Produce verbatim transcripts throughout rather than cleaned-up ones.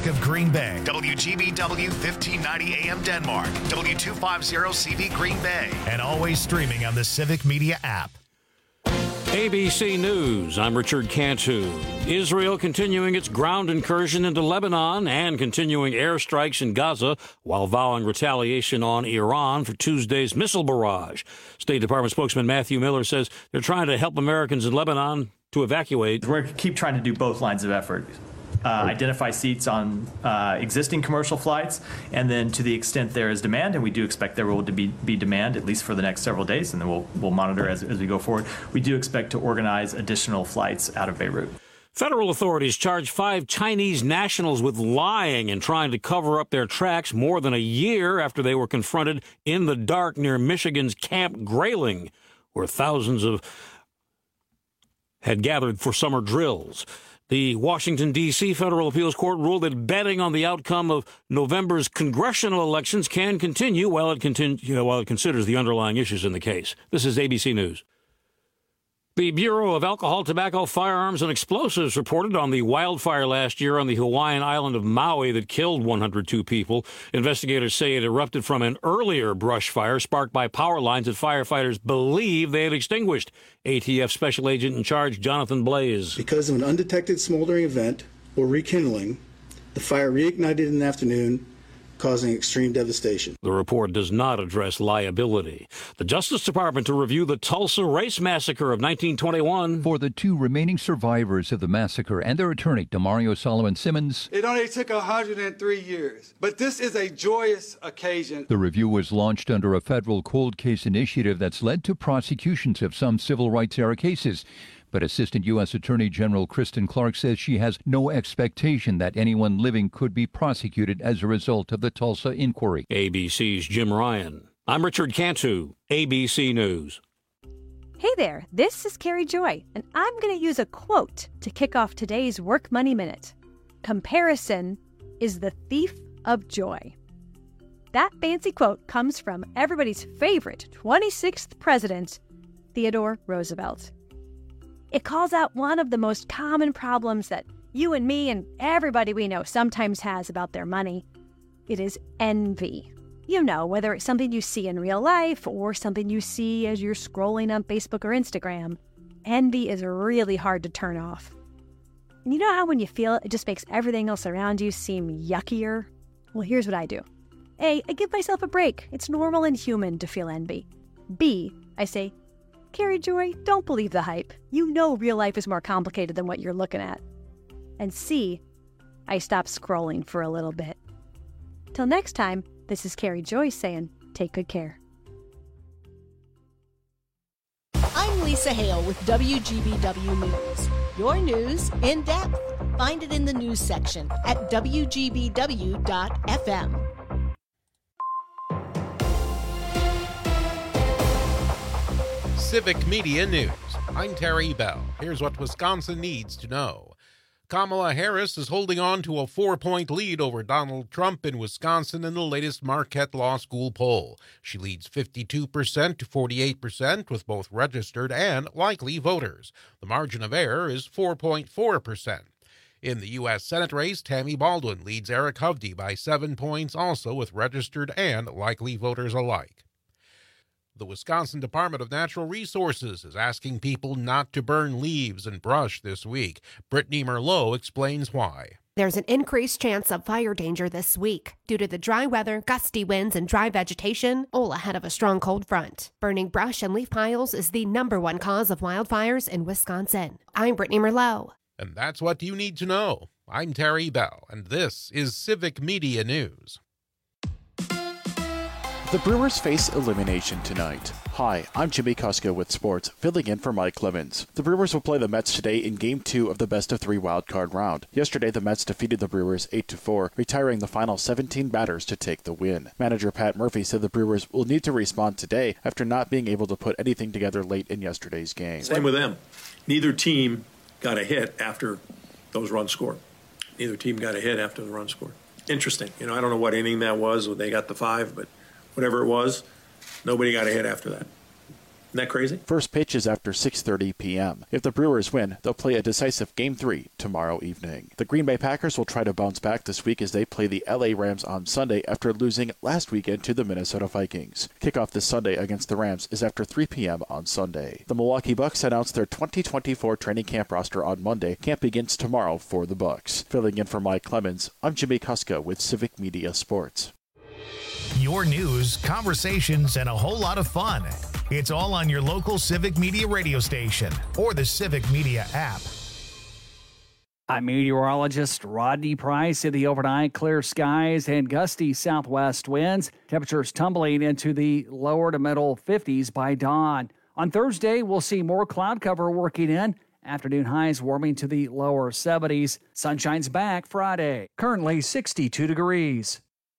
Talk of Green Bay. W G B W fifteen ninety A M Denmark. W two fifty C B Green Bay. And always streaming on the Civic Media app. A B C News, I'm Richard Cantu. Israel continuing its ground incursion into Lebanon and continuing airstrikes in Gaza while vowing retaliation on Iran for Tuesday's missile barrage. State Department spokesman Matthew Miller says they're trying to help Americans in Lebanon to evacuate. We're going to keep trying to do both lines of effort. Uh, identify seats on uh, existing commercial flights, and then to the extent there is demand, and we do expect there will be, be demand at least for the next several days, and then we'll, we'll monitor as, as we go forward. We do expect to organize additional flights out of Beirut. Federal authorities charge five Chinese nationals with lying and trying to cover up their tracks more than a year after they were confronted in the dark near Michigan's Camp Grayling, where thousands of had gathered for summer drills. The Washington, D C Federal Appeals Court ruled that betting on the outcome of November's congressional elections can continue while it, continue, you know, while it considers the underlying issues in the case. This is A B C News. The Bureau of Alcohol, Tobacco, Firearms, and Explosives reported on the wildfire last year on the Hawaiian island of Maui that killed one hundred two people. Investigators say it erupted from an earlier brush fire sparked by power lines that firefighters believe they had extinguished. A T F Special Agent in Charge Jonathan Blaze. Because of an undetected smoldering event or rekindling, the fire reignited in the afternoon, causing extreme devastation. The report does not address liability. The Justice Department to review the Tulsa Race Massacre of nineteen twenty-one. For the two remaining survivors of the massacre and their attorney, Demario Solomon Simmons. It only took one hundred three years, but this is a joyous occasion. The review was launched under a federal cold case initiative that's led to prosecutions of some civil rights era cases. But Assistant U S Attorney General Kristen Clark says she has no expectation that anyone living could be prosecuted as a result of the Tulsa inquiry. A B C's Jim Ryan. I'm Richard Cantu, A B C News. Hey there, this is Carrie Joy, and I'm going to use a quote to kick off today's Work Money Minute. Comparison is the thief of joy. That fancy quote comes from everybody's favorite twenty-sixth president, Theodore Roosevelt. It calls out one of the most common problems that you and me and everybody we know sometimes has about their money. It is envy. You know, whether it's something you see in real life or something you see as you're scrolling on Facebook or Instagram, envy is really hard to turn off. And you know how when you feel it, it just makes everything else around you seem yuckier? Well, here's what I do. A, I give myself a break. It's normal and human to feel envy. B, I say, Carrie Joy, don't believe the hype. You know real life is more complicated than what you're looking at. And C, I stop scrolling for a little bit. Till next time, this is Carrie Joy saying, take good care. I'm Lisa Hale with W G B W News. Your news in depth. Find it in the news section at W G B W dot F M. Civic Media News. I'm Terry Bell. Here's what Wisconsin needs to know. Kamala Harris is holding on to a four-point lead over Donald Trump in Wisconsin in the latest Marquette Law School poll. She leads fifty-two percent to forty-eight percent with both registered and likely voters. The margin of error is four point four percent. In the U S Senate race, Tammy Baldwin leads Eric Hovde by seven points, also with registered and likely voters alike. The Wisconsin Department of Natural Resources is asking people not to burn leaves and brush this week. Brittany Merlot explains why. There's an increased chance of fire danger this week due to the dry weather, gusty winds, and dry vegetation, all ahead of a strong cold front. Burning brush and leaf piles is the number one cause of wildfires in Wisconsin. I'm Brittany Merlot. And that's what you need to know. I'm Terry Bell, and this is Civic Media News. The Brewers face elimination tonight. Hi, I'm Jimmy Kuska with sports, filling in for Mike Clemens. The Brewers will play the Mets today in Game two of the best-of-three wildcard round. Yesterday, the Mets defeated the Brewers eight to four, retiring the final seventeen batters to take the win. Manager Pat Murphy said the Brewers will need to respond today after not being able to put anything together late in yesterday's game. Same with them. Neither team got a hit after those runs scored. Neither team got a hit after the run scored. Interesting. You know, I don't know what inning that was when they got the five, but whatever it was, nobody got a hit after that. Isn't that crazy? First pitch is after six thirty p.m. If the Brewers win, they'll play a decisive Game three tomorrow evening. The Green Bay Packers will try to bounce back this week as they play the L A Rams on Sunday after losing last weekend to the Minnesota Vikings. Kickoff this Sunday against the Rams is after three p.m. on Sunday. The Milwaukee Bucks announced their twenty twenty-four training camp roster on Monday. Camp begins tomorrow for the Bucks. Filling in for Mike Clemens, I'm Jimmy Kuska with Civic Media Sports. Your news, conversations, and a whole lot of fun. It's all on your local Civic Media radio station or the Civic Media app. I'm meteorologist Rodney Price. In the overnight, clear skies and gusty southwest winds. Temperatures tumbling into the lower to middle fifties by dawn. On Thursday, we'll see more cloud cover working in. Afternoon highs warming to the lower seventies. Sunshine's back Friday. Currently sixty-two degrees.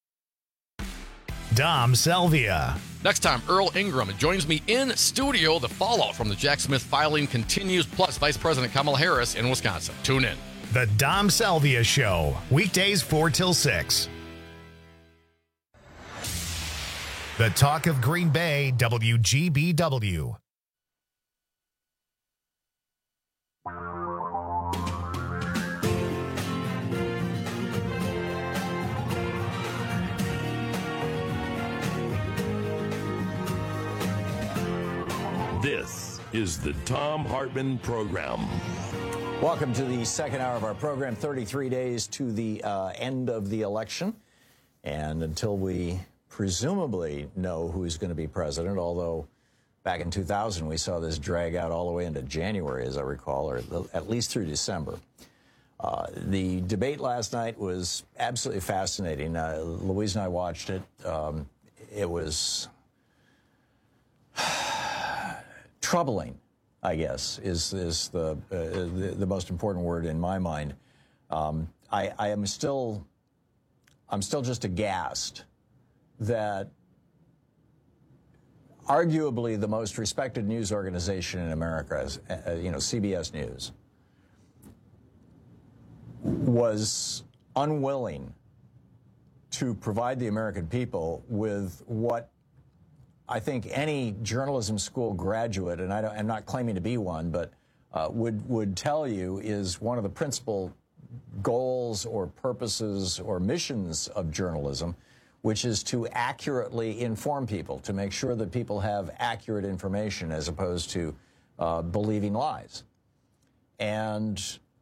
Dom Selvia. Next time, Earl Ingram joins me in studio. The fallout from the Jack Smith filing continues, plus Vice President Kamala Harris in Wisconsin. Tune in. The Dom Selvia Show, weekdays four till six. The Talk of Green Bay, W G B W. This is the Thom Hartmann Program. Welcome to the second hour of our program. thirty-three days to the uh, end of the election. And until we presumably know who's going to be president, although back in two thousand we saw this drag out all the way into January, as I recall, or at least through December. Uh, the debate last night was absolutely fascinating. Uh, Louise and I watched it. Um, it was troubling, I guess, is is the, uh, the the most important word in my mind. Um, I, I am still, I'm still just aghast that arguably the most respected news organization in America, is, uh, you know, C B S News, was unwilling to provide the American people with what I think any journalism school graduate, and I don't, I'm not claiming to be one, but uh, would would tell you is one of the principal goals or purposes or missions of journalism, which is to accurately inform people, to make sure that people have accurate information as opposed to uh, believing lies. And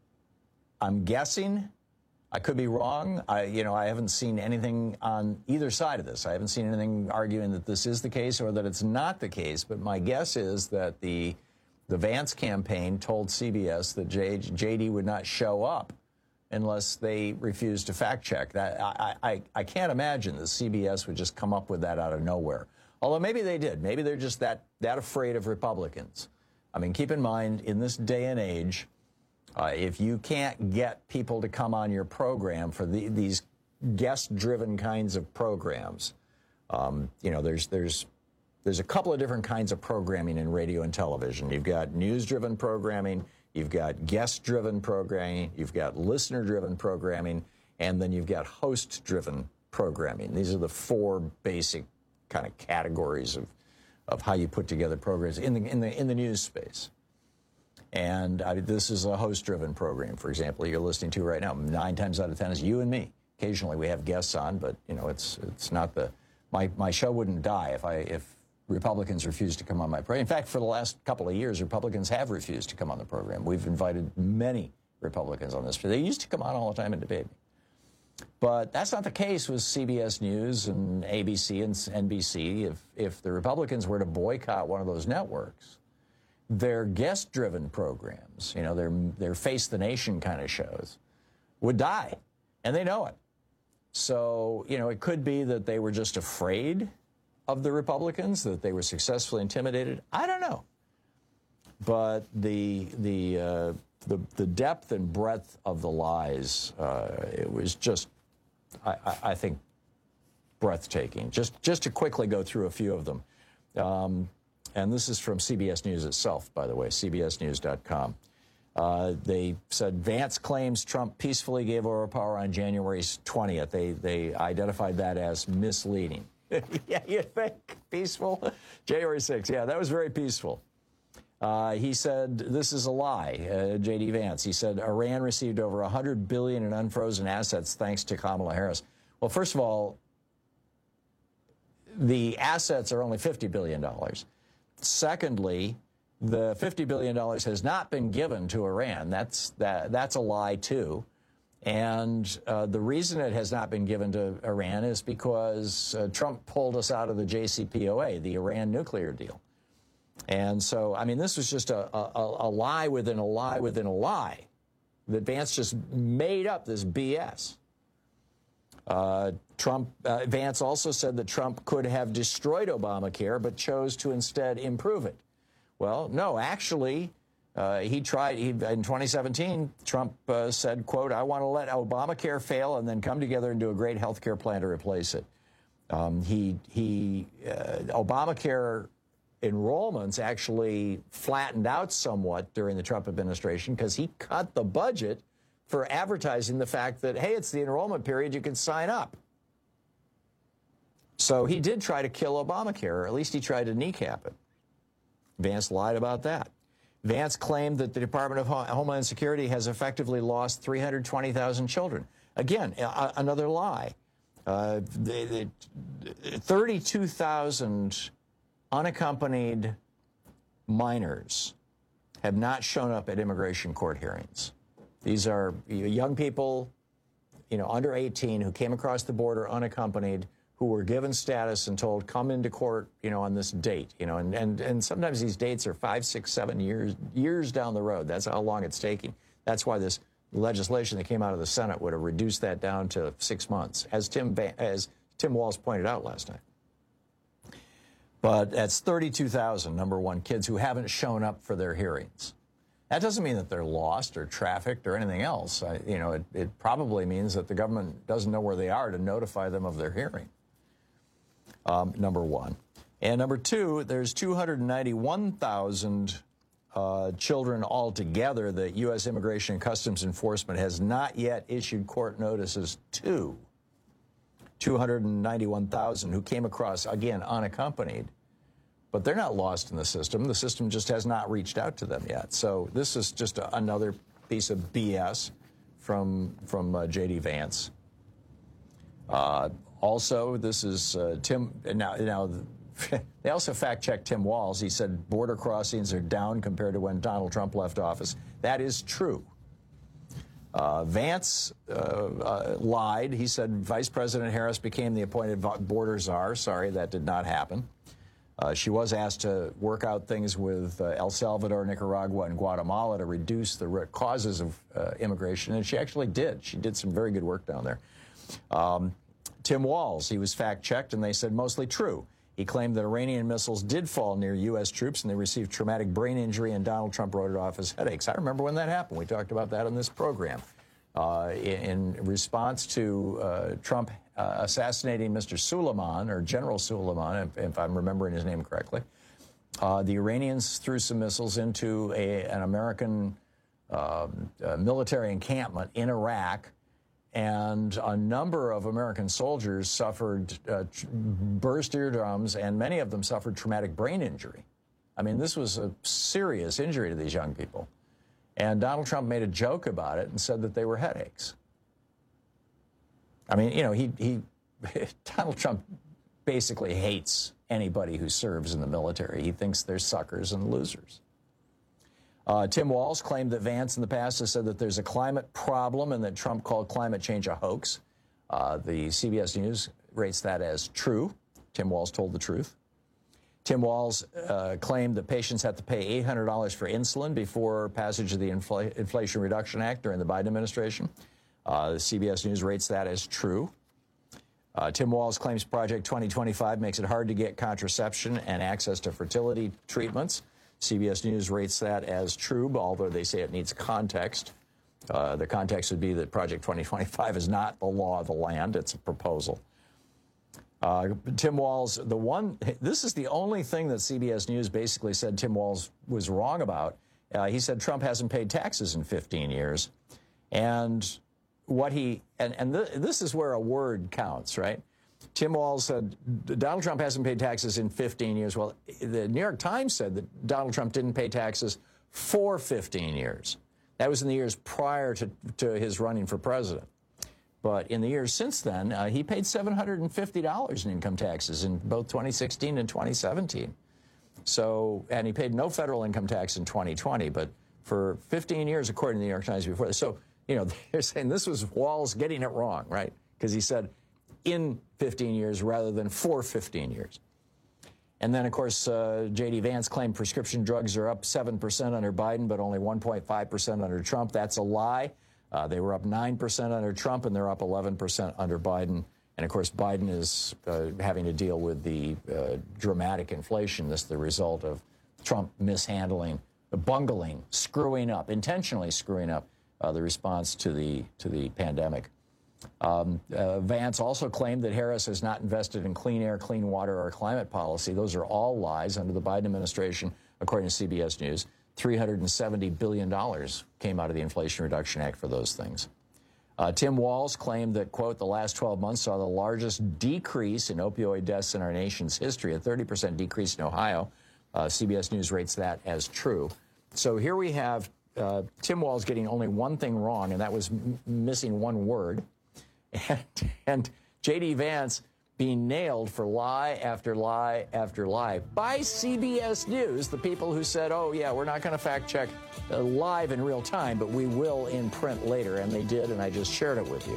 I'm guessing, I could be wrong. I, you know, I haven't seen anything on either side of this. I haven't seen anything arguing that this is the case or that it's not the case. But my guess is that the the Vance campaign told C B S that J, JD would not show up unless they refused to fact check. That I, I I can't imagine that C B S would just come up with that out of nowhere. Although maybe they did. Maybe they're just that that afraid of Republicans. I mean, keep in mind, in this day and age, Uh, if you can't get people to come on your program for the, these guest-driven kinds of programs, um, you know, there's there's there's a couple of different kinds of programming in radio and television. You've got news-driven programming, you've got guest-driven programming, you've got listener-driven programming, and then you've got host-driven programming. These are the four basic kind of categories of of how you put together programs in the in the in the news space. And I, this is a host-driven program, for example, you're listening to right now. Nine times out of ten is you and me. Occasionally we have guests on, but you know it's it's not the my my show wouldn't die if I if Republicans refused to come on my program. In fact, for the last couple of years, Republicans have refused to come on the program. We've invited many Republicans on this. They used to come on all the time and debate me. But that's not the case with C B S News and A B C and N B C. If if the Republicans were to boycott one of those networks, their guest-driven programs, you know, their their Face the Nation kind of shows, would die, and they know it. So, you know, it could be that they were just afraid of the Republicans, that they were successfully intimidated. I don't know. But the the uh, the, the depth and breadth of the lies, uh, it was just, I, I think, breathtaking. Just just to quickly go through a few of them. Um, And this is from C B S News itself, by the way, C B S news dot com. Uh, they said Vance claims Trump peacefully gave over power on January twentieth. They, they identified that as misleading. Yeah, you think? Peaceful? January sixth, yeah, that was very peaceful. Uh, he said, this is a lie, uh, J D Vance. He said, Iran received over one hundred billion dollars in unfrozen assets thanks to Kamala Harris. Well, first of all, the assets are only fifty billion dollars. Secondly, the fifty billion dollars has not been given to Iran. That's, that, that's a lie, too. And uh, the reason it has not been given to Iran is because uh, Trump pulled us out of the J C P O A, the Iran nuclear deal. And so, I mean, this was just a, a, a lie within a lie within a lie that Vance just made up this B S. Uh, Trump, uh, Vance also said that Trump could have destroyed Obamacare, but chose to instead improve it. Well, no, actually, uh, he tried, he, in twenty seventeen, Trump uh, said, quote, I want to let Obamacare fail and then come together and do a great health care plan to replace it. Um, he, he, uh, Obamacare enrollments actually flattened out somewhat during the Trump administration because he cut the budget for advertising the fact that, hey, it's the enrollment period, you can sign up. So he did try to kill Obamacare, or at least he tried to kneecap it. Vance lied about that. Vance claimed that the Department of Homeland Security has effectively lost three hundred twenty thousand children. Again, a- another lie. Uh, thirty-two thousand unaccompanied minors have not shown up at immigration court hearings. These are young people, you know, under eighteen who came across the border unaccompanied, who were given status and told, come into court, you know, on this date, you know, and, and, and sometimes these dates are five, six, seven years, years down the road. That's how long it's taking. That's why this legislation that came out of the Senate would have reduced that down to six months, as Tim, as Tim Walz pointed out last night. But that's thirty-two thousand, number one, kids who haven't shown up for their hearings. That doesn't mean that they're lost or trafficked or anything else. I, you know, it, it probably means that the government doesn't know where they are to notify them of their hearing, um, number one. And number two, there's two hundred ninety-one thousand uh, children altogether that U S Immigration and Customs Enforcement has not yet issued court notices to. two hundred ninety-one thousand who came across, again, unaccompanied. But they're not lost in the system. The system just has not reached out to them yet. So this is just a, another piece of B S from, from uh, J D Vance. Uh, also, this is uh, Tim. Now, now they also fact-checked Tim Walz. He said border crossings are down compared to when Donald Trump left office. That is true. Uh, Vance uh, uh, lied. He said Vice President Harris became the appointed border czar. Sorry, that did not happen. Uh, she was asked to work out things with uh, El Salvador, Nicaragua, and Guatemala to reduce the root causes of uh, immigration, and she actually did. She did some very good work down there. Um, Tim Walz, he was fact-checked, and they said mostly true. He claimed that Iranian missiles did fall near U S troops, and they received traumatic brain injury, and Donald Trump wrote it off as headaches. I remember when that happened. We talked about that on this program. Uh, in, in response to uh, Trump uh, assassinating Mister Suleiman, or General Suleiman, if, if I'm remembering his name correctly, uh, the Iranians threw some missiles into a, an American uh, uh, military encampment in Iraq, and a number of American soldiers suffered uh, burst eardrums, and many of them suffered traumatic brain injury. I mean, this was a serious injury to these young people. And Donald Trump made a joke about it and said that they were headaches. I mean, you know, he, he Donald Trump basically hates anybody who serves in the military. He thinks they're suckers and losers. Uh, Tim Walz claimed that Vance in the past has said that there's a climate problem and that Trump called climate change a hoax. Uh, the C B S News rates that as true. Tim Walz told the truth. Tim Walz uh, claimed that patients have to pay eight hundred dollars for insulin before passage of the Infl- Inflation Reduction Act during the Biden administration. Uh, the C B S News rates that as true. Uh, Tim Walz claims Project twenty twenty-five makes it hard to get contraception and access to fertility treatments. C B S News rates that as true, although they say it needs context. Uh, the context would be that Project twenty twenty-five is not the law of the land. It's a proposal. Uh, Tim Walz, the one, this is the only thing that C B S News basically said Tim Walz was wrong about. Uh, he said Trump hasn't paid taxes in fifteen years. And what he, and, and th- this is where a word counts, right? Tim Walz said Donald Trump hasn't paid taxes in fifteen years. Well, the New York Times said that Donald Trump didn't pay taxes for fifteen years. That was in the years prior to, to his running for president. But in the years since then, uh, he paid seven hundred fifty dollars in income taxes in both twenty sixteen and twenty seventeen. So, and he paid no federal income tax in twenty twenty, but for fifteen years, according to the New York Times before this. So, you know, they're saying this was Walz getting it wrong, right? Because he said in fifteen years rather than for fifteen years. And then, of course, uh, J D. Vance claimed prescription drugs are up seven percent under Biden, but only one point five percent under Trump. That's a lie. Uh, they were up nine percent under Trump, and they're up eleven percent under Biden. And, of course, Biden is uh, having to deal with the uh, dramatic inflation that's the result of Trump mishandling, bungling, screwing up, intentionally screwing up uh, the response to the, to the pandemic. Um, uh, Vance also claimed that Harris has not invested in clean air, clean water, or climate policy. Those are all lies under the Biden administration, according to C B S News. three hundred seventy billion dollars came out of the Inflation Reduction Act for those things. Uh, Tim Walz claimed that, quote, the last twelve months saw the largest decrease in opioid deaths in our nation's history, a thirty percent decrease in Ohio. Uh, C B S News rates that as true. So here we have uh, Tim Walz getting only one thing wrong, and that was m- missing one word. And, and J D. Vance being nailed for lie after lie after lie by C B S News, the people who said, oh, yeah, we're not going to fact check uh, live in real time, but we will in print later. And they did, and I just shared it with you.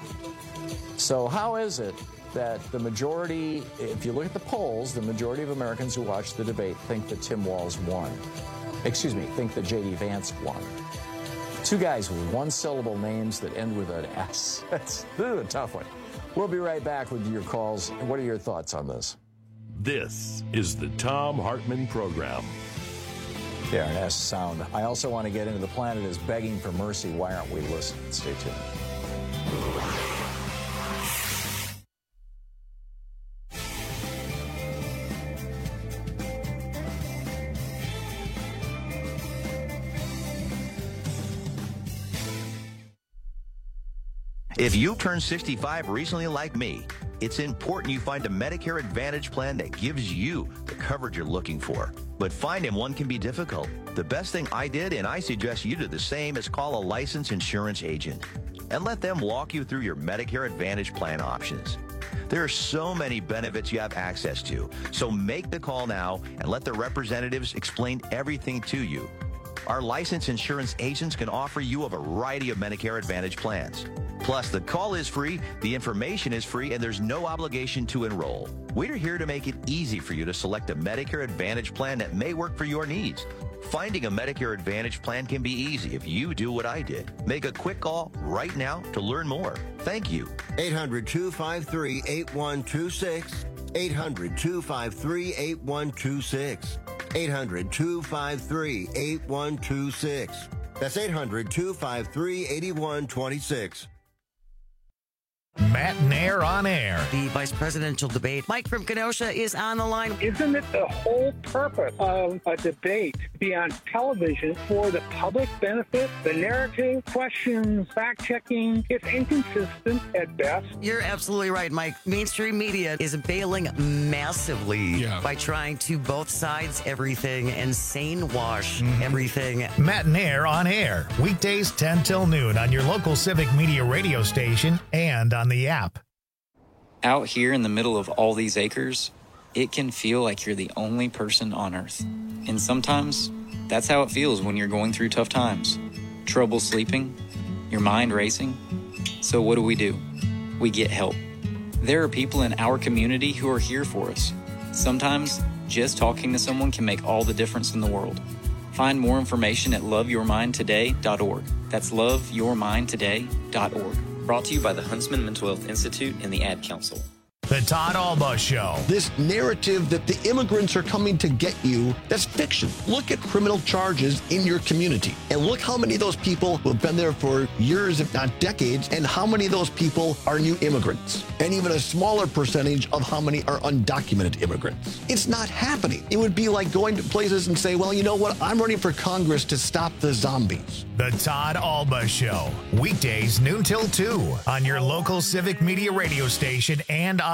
So how is it that the majority, if you look at the polls, the majority of Americans who watched the debate think that Tim Walz won? Excuse me, think that J D. Vance won. Two guys with one-syllable names that end with an S. That's a tough one. We'll be right back with your calls. What are your thoughts on this? This is the Thom Hartmann Program. There, an S sound. I also want to get into the planet is begging for mercy. Why aren't we listening? Stay tuned. If you turned sixty-five recently like me, it's important you find a Medicare Advantage plan that gives you the coverage you're looking for. But finding one can be difficult. The best thing I did, and I suggest you do the same, is call a licensed insurance agent and let them walk you through your Medicare Advantage plan options. There are so many benefits you have access to, so make the call now and let the representatives explain everything to you. Our licensed insurance agents can offer you a variety of Medicare Advantage plans. Plus, the call is free, the information is free, and there's no obligation to enroll. We're here to make it easy for you to select a Medicare Advantage plan that may work for your needs. Finding a Medicare Advantage plan can be easy if you do what I did. Make a quick call right now to learn more. Thank you. eight hundred, two five three, eight one two six. eight hundred, two five three, eight one two six. eight hundred, two five three, eight one two six. That's eight hundred, two five three, eight one two six. Matt Nair on air. The vice presidential debate. Mike from Kenosha is on the line. Isn't it the whole purpose of a debate to be on television for the public benefit? The narrative, questions, fact-checking, it's inconsistent at best. You're absolutely right, Mike. Mainstream media is bailing massively yeah. by trying to both sides everything and sane wash mm-hmm. everything. Matt Nair on air. Weekdays ten till noon on your local Civic Media radio station and on the app. Out here in the middle of all these acres, it can feel like you're the only person on Earth. And sometimes, that's how it feels when you're going through tough times. Trouble sleeping, your mind racing. So what do we do? We get help. There are people in our community who are here for us. Sometimes, just talking to someone can make all the difference in the world. Find more information at love your mind today dot org. That's love your mind today dot org. Brought to you by the Huntsman Mental Health Institute and the Ad Council. The Todd Alba Show. This narrative that the immigrants are coming to get you, that's fiction. Look at criminal charges in your community and look how many of those people who have been there for years, if not decades, and how many of those people are new immigrants, and even a smaller percentage of how many are undocumented immigrants. It's not happening. It would be like going to places and say, well, you know what? I'm running for Congress to stop the zombies. The Todd Alba Show. Weekdays noon till two on your local Civic Media radio station and on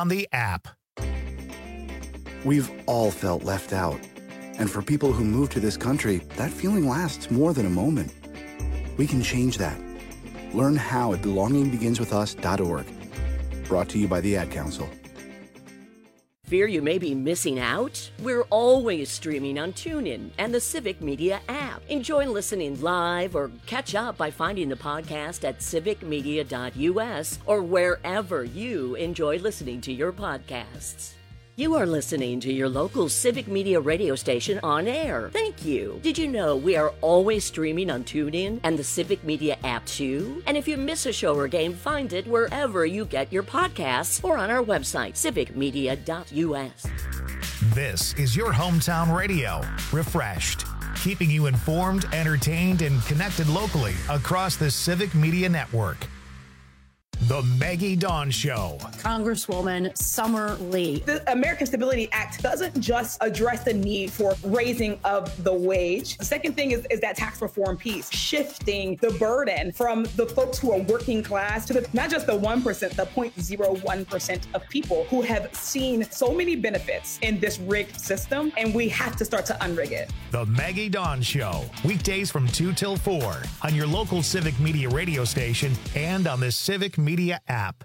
the app. We've all felt left out. And for people who move to this country, that feeling lasts more than a moment. We can change that. Learn how at belonging begins with us dot org. Brought to you by the Ad Council. Fear you may be missing out? We're always streaming on TuneIn and the Civic Media app. Enjoy listening live or catch up by finding the podcast at civic media dot u s or wherever you enjoy listening to your podcasts. You are listening to your local Civic Media radio station on air. Thank you. Did you know we are always streaming on TuneIn and the Civic Media app too? And if you miss a show or game, find it wherever you get your podcasts or on our website, civic media dot u s. This is your hometown radio, refreshed, keeping you informed, entertained, and connected locally across the Civic Media Network. The Maggie Dawn Show. Congresswoman Summer Lee. The American Stability Act doesn't just address the need for raising of the wage. The second thing is, is that tax reform piece, shifting the burden from the folks who are working class to the, not just the one percent, the zero point zero one percent of people who have seen so many benefits in this rigged system, and we have to start to unrig it. The Maggie Dawn Show, weekdays from two till four on your local Civic Media radio station and on the Civic Media Media app.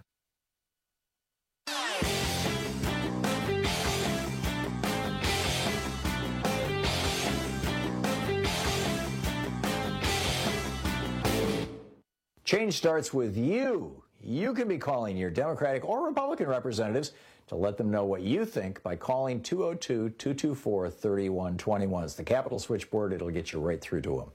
Change starts with you. You can be calling your Democratic or Republican representatives to let them know what you think by calling two oh two, two two four, three one two one. It's the Capitol switchboard. It'll get you right through to them.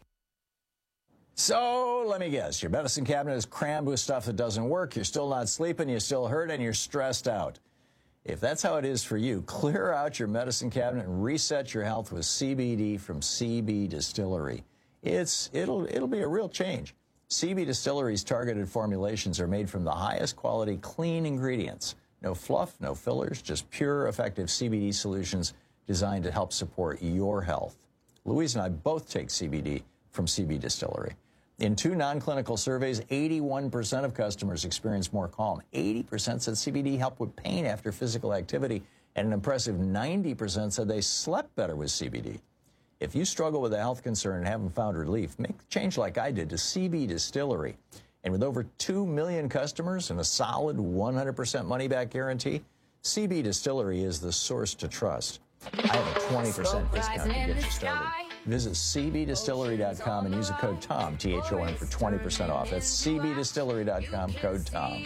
So let me guess, your medicine cabinet is crammed with stuff that doesn't work, you're still not sleeping, you still hurt, and you're stressed out. If that's how it is for you, clear out your medicine cabinet and reset your health with C B D from C B Distillery. It's, it'll, it'll be a real change. C B Distillery's targeted formulations are made from the highest quality clean ingredients. No fluff, no fillers, just pure, effective C B D solutions designed to help support your health. Louise and I both take C B D from C B Distillery. In two non-clinical surveys, eighty-one percent of customers experienced more calm. eighty percent said C B D helped with pain after physical activity, and an impressive ninety percent said they slept better with C B D. If you struggle with a health concern and haven't found relief, make the change like I did to C B Distillery. And with over two million customers and a solid one hundred percent money-back guarantee, C B Distillery is the source to trust. I have a twenty percent discount to get you started. Visit c b distillery dot com and use the code TOM, T H O M, for twenty percent off. That's c b distillery dot com, code TOM.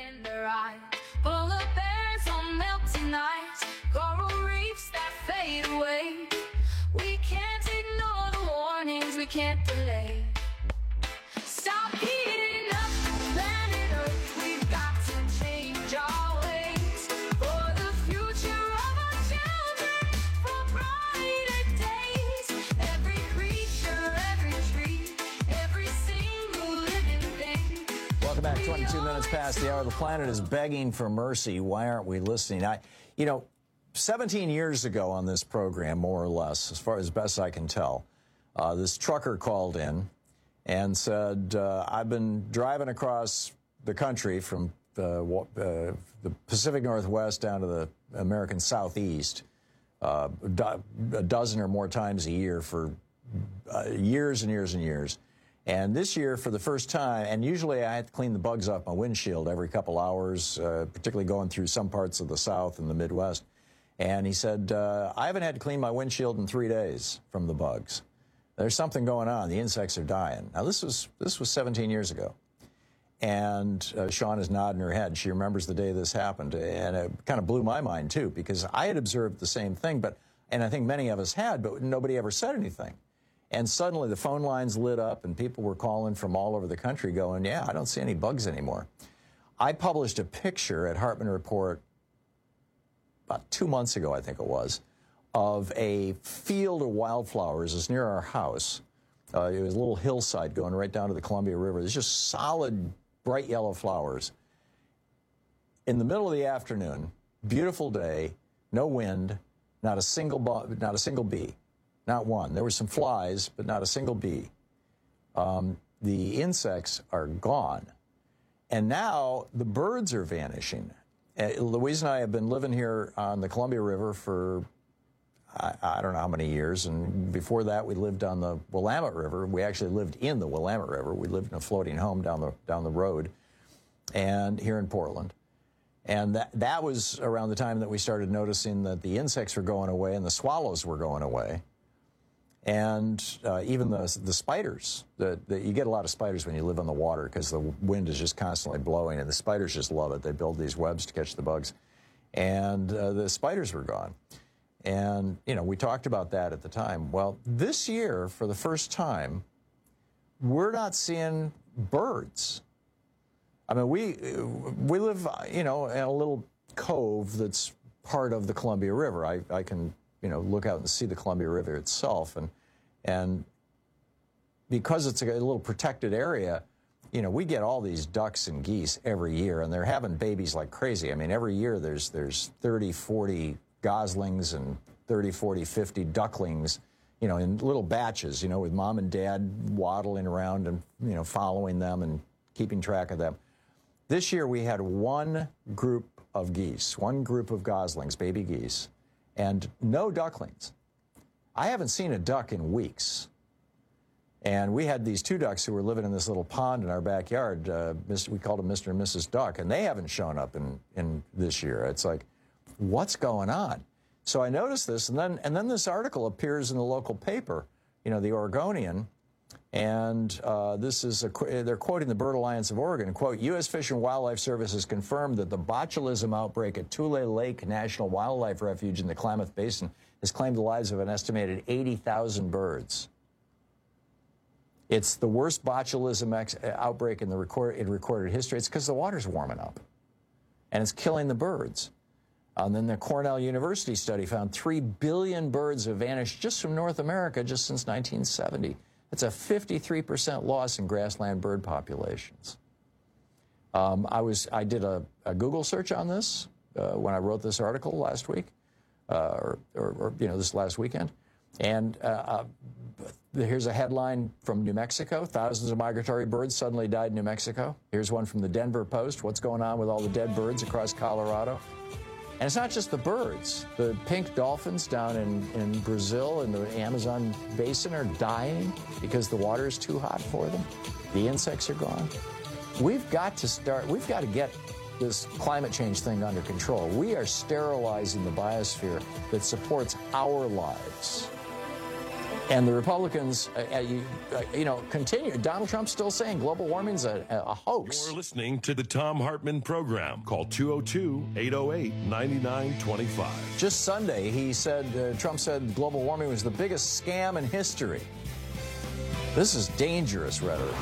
We can't ignore the warnings, we can't delay. Stop heating up planet Earth, we've got to change our ways for the future of our children, for brighter days. Every creature, every tree, every single living thing. Welcome back. twenty-two minutes past the hour. The planet is begging for mercy. Why aren't we listening? I, you know, seventeen years ago on this program, more or less, as far as best I can tell, uh, this trucker called in and said, uh, I've been driving across the country from the, uh, the Pacific Northwest down to the American Southeast uh, a, do a dozen or more times a year for uh, years and years and years. And this year, for the first time, and usually I have to clean the bugs off my windshield every couple hours, uh, particularly going through some parts of the South and the Midwest. And he said, uh, I haven't had to clean my windshield in three days from the bugs. There's something going on. The insects are dying. Now, this was, this was seventeen years ago. And uh, Sean is nodding her head. She remembers the day this happened. And it kind of blew my mind, too, because I had observed the same thing, but, and I think many of us had, but nobody ever said anything. And suddenly the phone lines lit up, and people were calling from all over the country going, yeah, I don't see any bugs anymore. I published a picture at Hartman Report about two months ago, I think it was, of a field of wildflowers. It's near our house. Uh, it was a little hillside going right down to the Columbia River. There's just solid, bright yellow flowers. In the middle of the afternoon, beautiful day, no wind, not a single, not a single bee, not one. There were some flies, but not a single bee. Um, the insects are gone. And now the birds are vanishing. uh, Louise and I have been living here on the Columbia River for I, I don't know how many years, and before that we lived on the Willamette River. We actually lived in the Willamette River. We lived in a floating home down the down the road, and here in Portland. And that that was around the time that we started noticing that the insects were going away and the swallows were going away, and uh, even the the spiders. The, the, you get a lot of spiders when you live on the water because the wind is just constantly blowing, and the spiders just love it. They build these webs to catch the bugs, and uh, the spiders were gone. And, you know, we talked about that at the time. Well, this year, for the first time, we're not seeing birds. I mean, we we live, you know, in a little cove that's part of the Columbia River. I, I can, you know, look out and see the Columbia River itself. And, and because it's a little protected area, you know, we get all these ducks and geese every year, and they're having babies like crazy. I mean, every year there's there's thirty, forty goslings and thirty, forty, fifty ducklings, you know, in little batches, you know, with mom and dad waddling around and, you know, following them and keeping track of them. This year we had one group of geese, one group of goslings, baby geese, and no ducklings. I haven't seen a duck in weeks. And we had these two ducks who were living in this little pond in our backyard. Uh, we called them Mister and Missus Duck, and they haven't shown up in, in this year. It's like, what's going on? So I noticed this, and then and then this article appears in the local paper, you know, the Oregonian, and uh, this is a, they're quoting the Bird Alliance of Oregon, quote, U S Fish and Wildlife Service has confirmed that the botulism outbreak at Tule Lake National Wildlife Refuge in the Klamath Basin has claimed the lives of an estimated eighty thousand birds. It's the worst botulism ex outbreak in the record in recorded history. It's because the water's warming up, and it's killing the birds. And then the Cornell University study found three billion birds have vanished just from North America just since nineteen seventy. That's a fifty-three percent loss in grassland bird populations. Um, I was I did a, a Google search on this uh, when I wrote this article last week, uh, or, or, or you know this last weekend, and uh, uh, here's a headline from New Mexico: thousands of migratory birds suddenly died in New Mexico. Here's one from the Denver Post: what's going on with all the dead birds across Colorado? And it's not just the birds. The pink dolphins down in, in Brazil in the Amazon basin are dying because the water is too hot for them. The insects are gone. We've got to start, we've got to get this climate change thing under control. We are sterilizing the biosphere that supports our lives. And the Republicans, uh, you, uh, you know, continue. Donald Trump's still saying global warming's a, a hoax. You're listening to the Thom Hartmann Program. Call two oh two, eight oh eight, nine nine two five. Just Sunday, he said, uh, Trump said global warming was the biggest scam in history. This is dangerous rhetoric.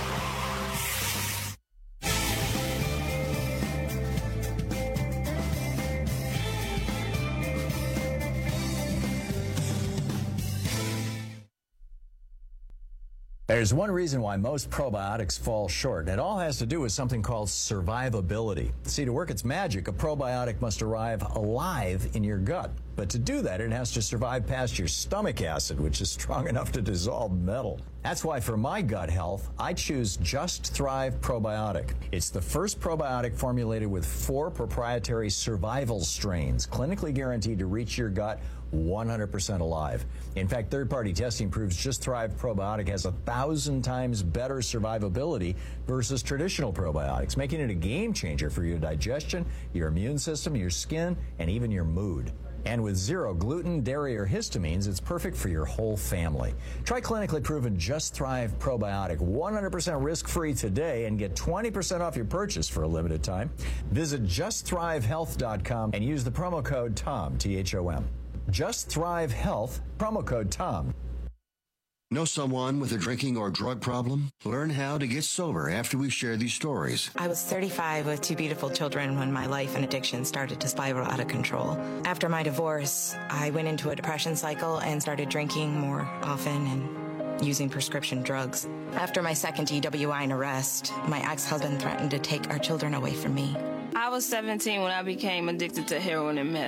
There's one reason why most probiotics fall short, and it all has to do with something called survivability. See, to work its magic, a probiotic must arrive alive in your gut. But to do that, it has to survive past your stomach acid, which is strong enough to dissolve metal. That's why for my gut health, I choose Just Thrive Probiotic. It's the first probiotic formulated with four proprietary survival strains, clinically guaranteed to reach your gut one hundred percent alive. In fact, third-party testing proves Just Thrive Probiotic has a thousand times better survivability versus traditional probiotics, making it a game changer for your digestion, your immune system, your skin, and even your mood. And with zero gluten, dairy, or histamines, it's perfect for your whole family. Try clinically proven Just Thrive Probiotic one hundred percent risk-free today and get twenty percent off your purchase for a limited time. Visit just thrive health dot com and use the promo code TOM, T H O M. Just Thrive Health, promo code TOM. Know someone with a drinking or drug problem? Learn how to get sober after we share these stories. I was thirty-five with two beautiful children when my life and addiction started to spiral out of control. After my divorce, I went into a depression cycle and started drinking more often and using prescription drugs. After my second D W I and arrest, my ex-husband threatened to take our children away from me. I was seventeen when I became addicted to heroin and meth.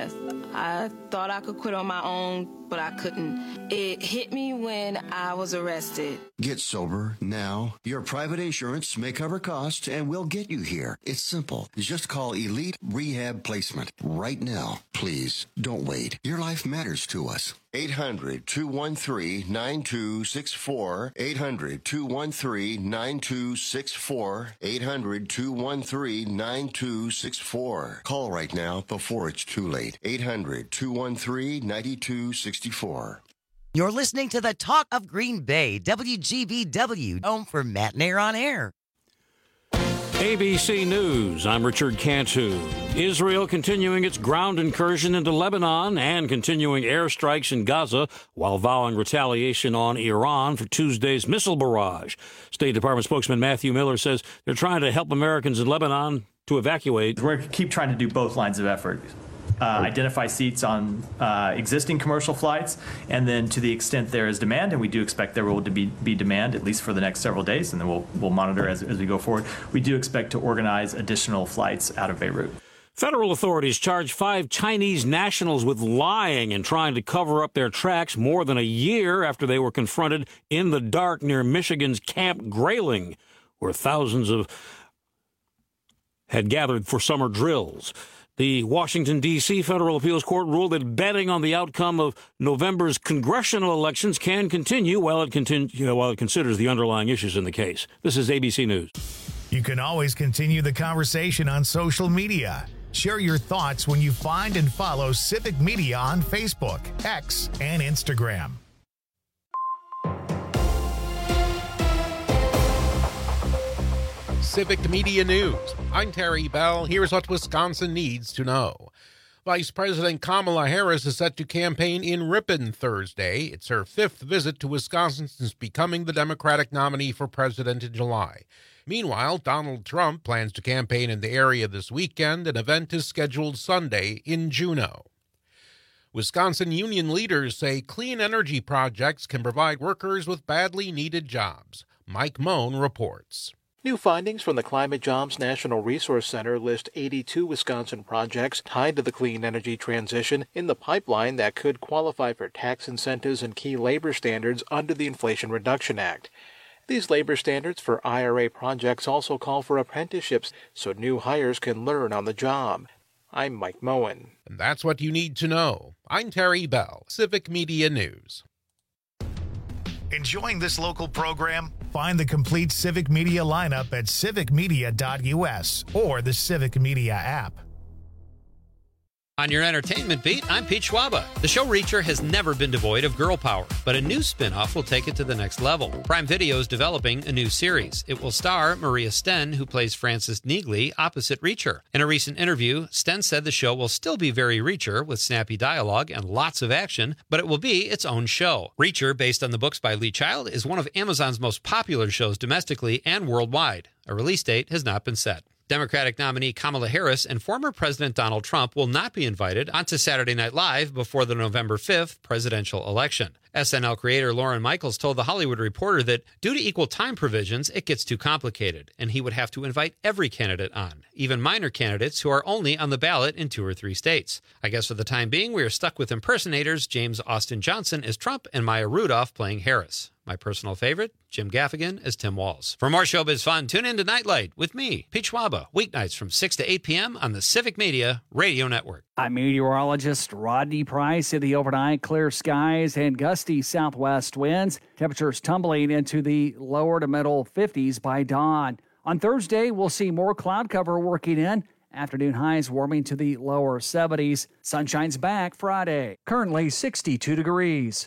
I thought I could quit on my own, but I couldn't. It hit me when I was arrested. Get sober now. Your private insurance may cover costs and we'll get you here. It's simple. Just call Elite Rehab Placement right now. Please don't wait. Your life matters to us. eight hundred, two one three, nine two six four. eight hundred, two one three, nine two six four. eight hundred, two one three, nine two six four. Call right now before it's too late. eight hundred, two one three, nine two six four. You're listening to the Talk of Green Bay, W G B W, home for Matt Nair on Air. A B C News, I'm Richard Cantu. Israel continuing its ground incursion into Lebanon and continuing airstrikes in Gaza while vowing retaliation on Iran for Tuesday's missile barrage. State Department spokesman Matthew Miller says they're trying to help Americans in Lebanon to evacuate. We're going to keep trying to do both lines of effort. Uh, identify seats on uh, existing commercial flights, and then to the extent there is demand, and we do expect there will be, be demand at least for the next several days, and then we'll, we'll monitor as, as we go forward. We do expect to organize additional flights out of Beirut. Federal authorities charge five Chinese nationals with lying and trying to cover up their tracks more than a year after they were confronted in the dark near Michigan's Camp Grayling, where thousands of had gathered for summer drills. The Washington, D C Federal Appeals Court ruled that betting on the outcome of November's congressional elections can continue while it, continue, while it considers the underlying issues in the case. This is A B C News. You can always continue the conversation on social media. Share your thoughts when you find and follow Civic Media on Facebook, X, and Instagram. Civic Media News. I'm Terry Bell. Here's what Wisconsin needs to know. Vice President Kamala Harris is set to campaign in Ripon Thursday. It's her fifth visit to Wisconsin since becoming the Democratic nominee for president in July. Meanwhile, Donald Trump plans to campaign in the area this weekend. An event is scheduled Sunday in Juneau. Wisconsin union leaders say clean energy projects can provide workers with badly needed jobs. Mike Moan reports. New findings from the Climate Jobs National Resource Center list eighty-two Wisconsin projects tied to the clean energy transition in the pipeline that could qualify for tax incentives and key labor standards under the Inflation Reduction Act. These labor standards for I R A projects also call for apprenticeships so new hires can learn on the job. I'm Mike Moen. And that's what you need to know. I'm Terry Bell, Civic Media News. Enjoying this local program? Find the complete Civic Media lineup at civic media dot u s or the Civic Media app. On your entertainment beat, I'm Pete Schwaba. The show Reacher has never been devoid of girl power, but a new spin-off will take it to the next level. Prime Video is developing a new series. It will star Maria Sten, who plays Frances Neagley, opposite Reacher. In a recent interview, Sten said the show will still be very Reacher, with snappy dialogue and lots of action, but it will be its own show. Reacher, based on the books by Lee Child, is one of Amazon's most popular shows domestically and worldwide. A release date has not been set. Democratic nominee Kamala Harris and former President Donald Trump will not be invited onto Saturday Night Live before the November fifth presidential election. S N L creator Lorne Michaels told The Hollywood Reporter that due to equal time provisions, it gets too complicated, and he would have to invite every candidate on, even minor candidates who are only on the ballot in two or three states. I guess for the time being, we are stuck with impersonators James Austin Johnson as Trump and Maya Rudolph playing Harris. My personal favorite, Jim Gaffigan as Tim Walz. For more showbiz fun, tune in to Nightlight with me, Pete Schwaba, weeknights from six to eight p.m. on the Civic Media Radio Network. I'm meteorologist Rodney Price. In the overnight, clear skies and gusty southwest winds. Temperatures tumbling into the lower to middle fifties by dawn. On Thursday, we'll see more cloud cover working in. Afternoon highs warming to the lower seventies. Sunshine's back Friday. Currently sixty-two degrees.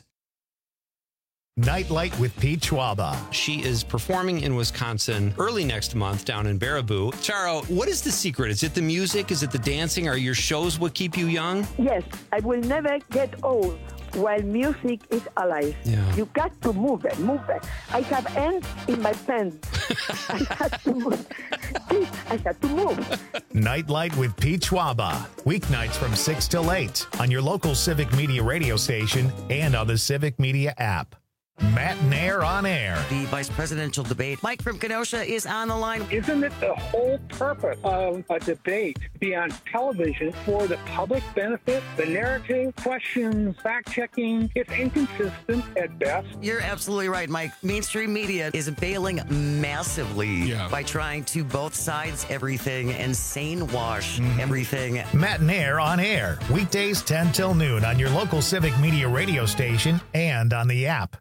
Nightlight with Pete Schwaba. She is performing in Wisconsin early next month down in Baraboo. Charo, what is the secret? Is it the music? Is it the dancing? Are your shows what keep you young? Yes, I will never get old while music is alive. Yeah. You got to move it, move it. I have ants in my pants. I had to move. Please, I had to move. Nightlight with Pete Schwaba. Weeknights from six till eight on your local Civic Media radio station and on the Civic Media app. Matt Nair on air. The vice presidential debate. Mike from Kenosha is on the line. Isn't it the whole purpose of a debate to be on television for the public benefit? The narrative, questions, fact-checking, it's inconsistent at best. You're absolutely right, Mike. Mainstream media is bailing massively Yeah. by trying to both sides everything and sane wash Mm-hmm. everything. Matt Nair on air. Weekdays ten till noon on your local Civic Media radio station and on the app.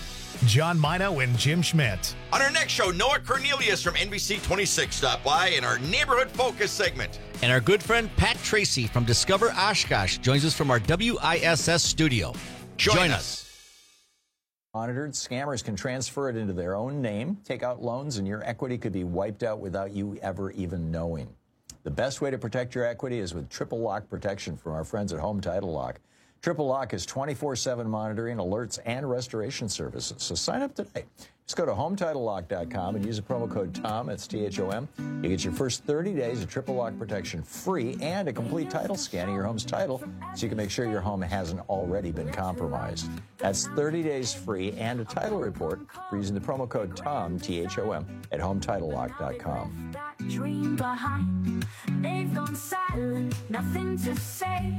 John Mino and Jim Schmidt. On our next show, Noah Cornelius from N B C twenty-six stopped by in our Neighborhood Focus segment. And our good friend Pat Tracy from Discover Oshkosh joins us from our W I S S studio. Join, Join us. us. Monitored, scammers can transfer it into their own name, take out loans, and your equity could be wiped out without you ever even knowing. The best way to protect your equity is with Triple Lock protection from our friends at Home Title Lock. Triple Lock is twenty-four seven monitoring, alerts, and restoration services. So sign up today. Just go to home title lock dot com and use the promo code TOM, that's T H O M. You get your first thirty days of Triple Lock protection free and a complete title scan of your home's title so you can make sure your home hasn't already been compromised. That's thirty days free and a title report for using the promo code TOM, T H O M, at home title lock dot com. Dream behind, they've gone silent, nothing to say.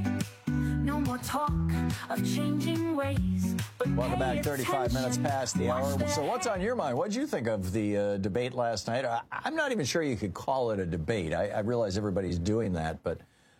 No more talk of changing ways. Welcome back, thirty-five minutes past the hour. So what's on your mind? What did you think of the uh, debate last night? I, I'm not even sure you could call it a debate. I, I realize everybody's doing that, but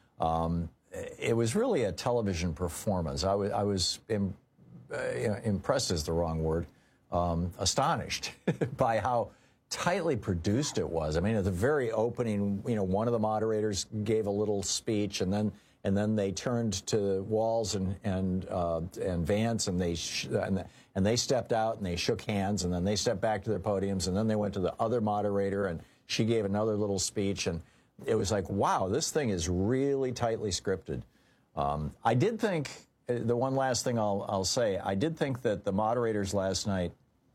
um, it was really a television performance. I was, I was im- uh, you know, impressed is the wrong word, um, astonished by how tightly produced it was. I mean, at the very opening, you know, one of the moderators gave a little speech, and then and then they turned to Walz and and uh, and Vance, and they sh- and, and they stepped out and they shook hands, and then they stepped back to their podiums, and then they went to the other moderator, and she gave another little speech, and it was like, wow, this thing is really tightly scripted. Um, I did think, the one last thing I'll I'll say, I did think that the moderators last night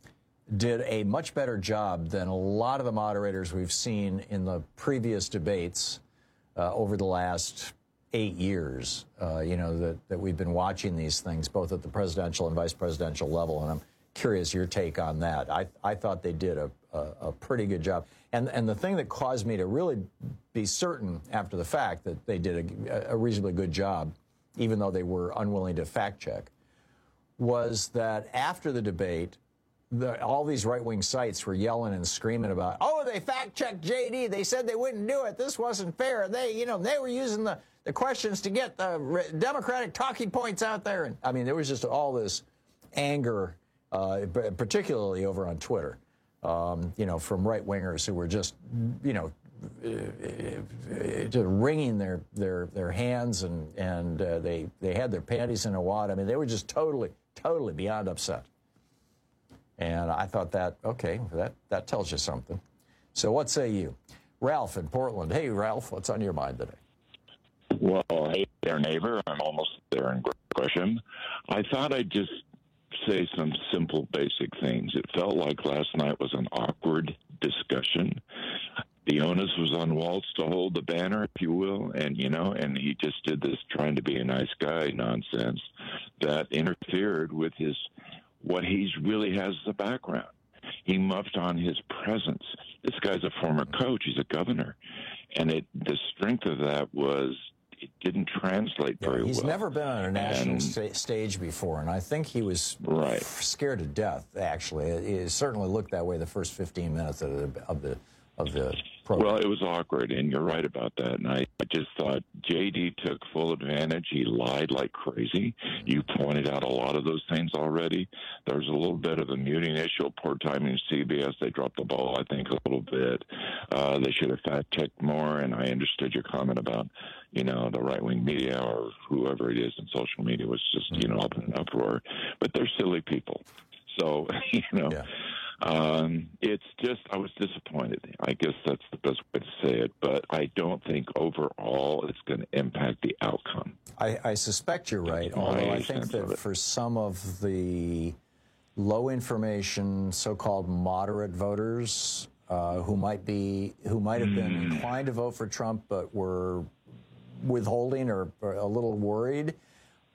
did a much better job than a lot of the moderators we've seen in the previous debates uh, over the last eight years, uh, you know, that, that we've been watching these things, both at the presidential and vice presidential level, and I'm curious your take on that. I, I thought they did a, a, a pretty good job. And, and the thing that caused me to really be certain after the fact that they did a, a reasonably good job, even though they were unwilling to fact check, was that after the debate, The, all these right-wing sites were yelling and screaming about, oh, they fact-checked J D. They said they wouldn't do it. This wasn't fair. They, you know, they were using the, the questions to get the re- Democratic talking points out there. And I mean, there was just all this anger, uh, particularly over on Twitter, um, you know, from right-wingers who were just, you know, just wringing their their their hands, and and uh, they they had their panties in a wad. I mean, they were just totally, totally beyond upset. And I thought that, okay, that, that tells you something. So what say you? Ralph in Portland. Hey, Ralph, what's on your mind today? Well, hey there, neighbor. I'm almost there in Gresham. I thought I'd just say some simple, basic things. It felt like last night was an awkward discussion. The onus was on Walz to hold the banner, if you will, and, you know, and he just did this trying to be a nice guy nonsense that interfered with his what he really has as a background. He muffed on his presence. This guy's a former coach. He's a governor. And it the strength of that was it didn't translate yeah, very he's well. He's never been on a national and, sta- stage before, and I think he was right. scared to death, actually. It, it certainly looked that way the first fifteen minutes of the, of the, of the program. Well, it was awkward, and you're right about that. And I, I just thought J D took full advantage. He lied like crazy. You pointed out a lot of those things already. There was a little bit of a muting issue. Poor timing C B S. They dropped the ball, I think, a little bit. Uh, they should have fact-checked more, and I understood your comment about, you know, the right-wing media or whoever it is in social media was just, you know, up in an uproar. But they're silly people. So, you know. Yeah. Um, it's just, I was disappointed. I guess that's the best way to say it, but I don't think overall it's going to impact the outcome. I, I suspect you're right, although I think that for some of the low information, so-called moderate voters uh, who might be, who might have been mm. inclined to vote for Trump but were withholding or, or a little worried,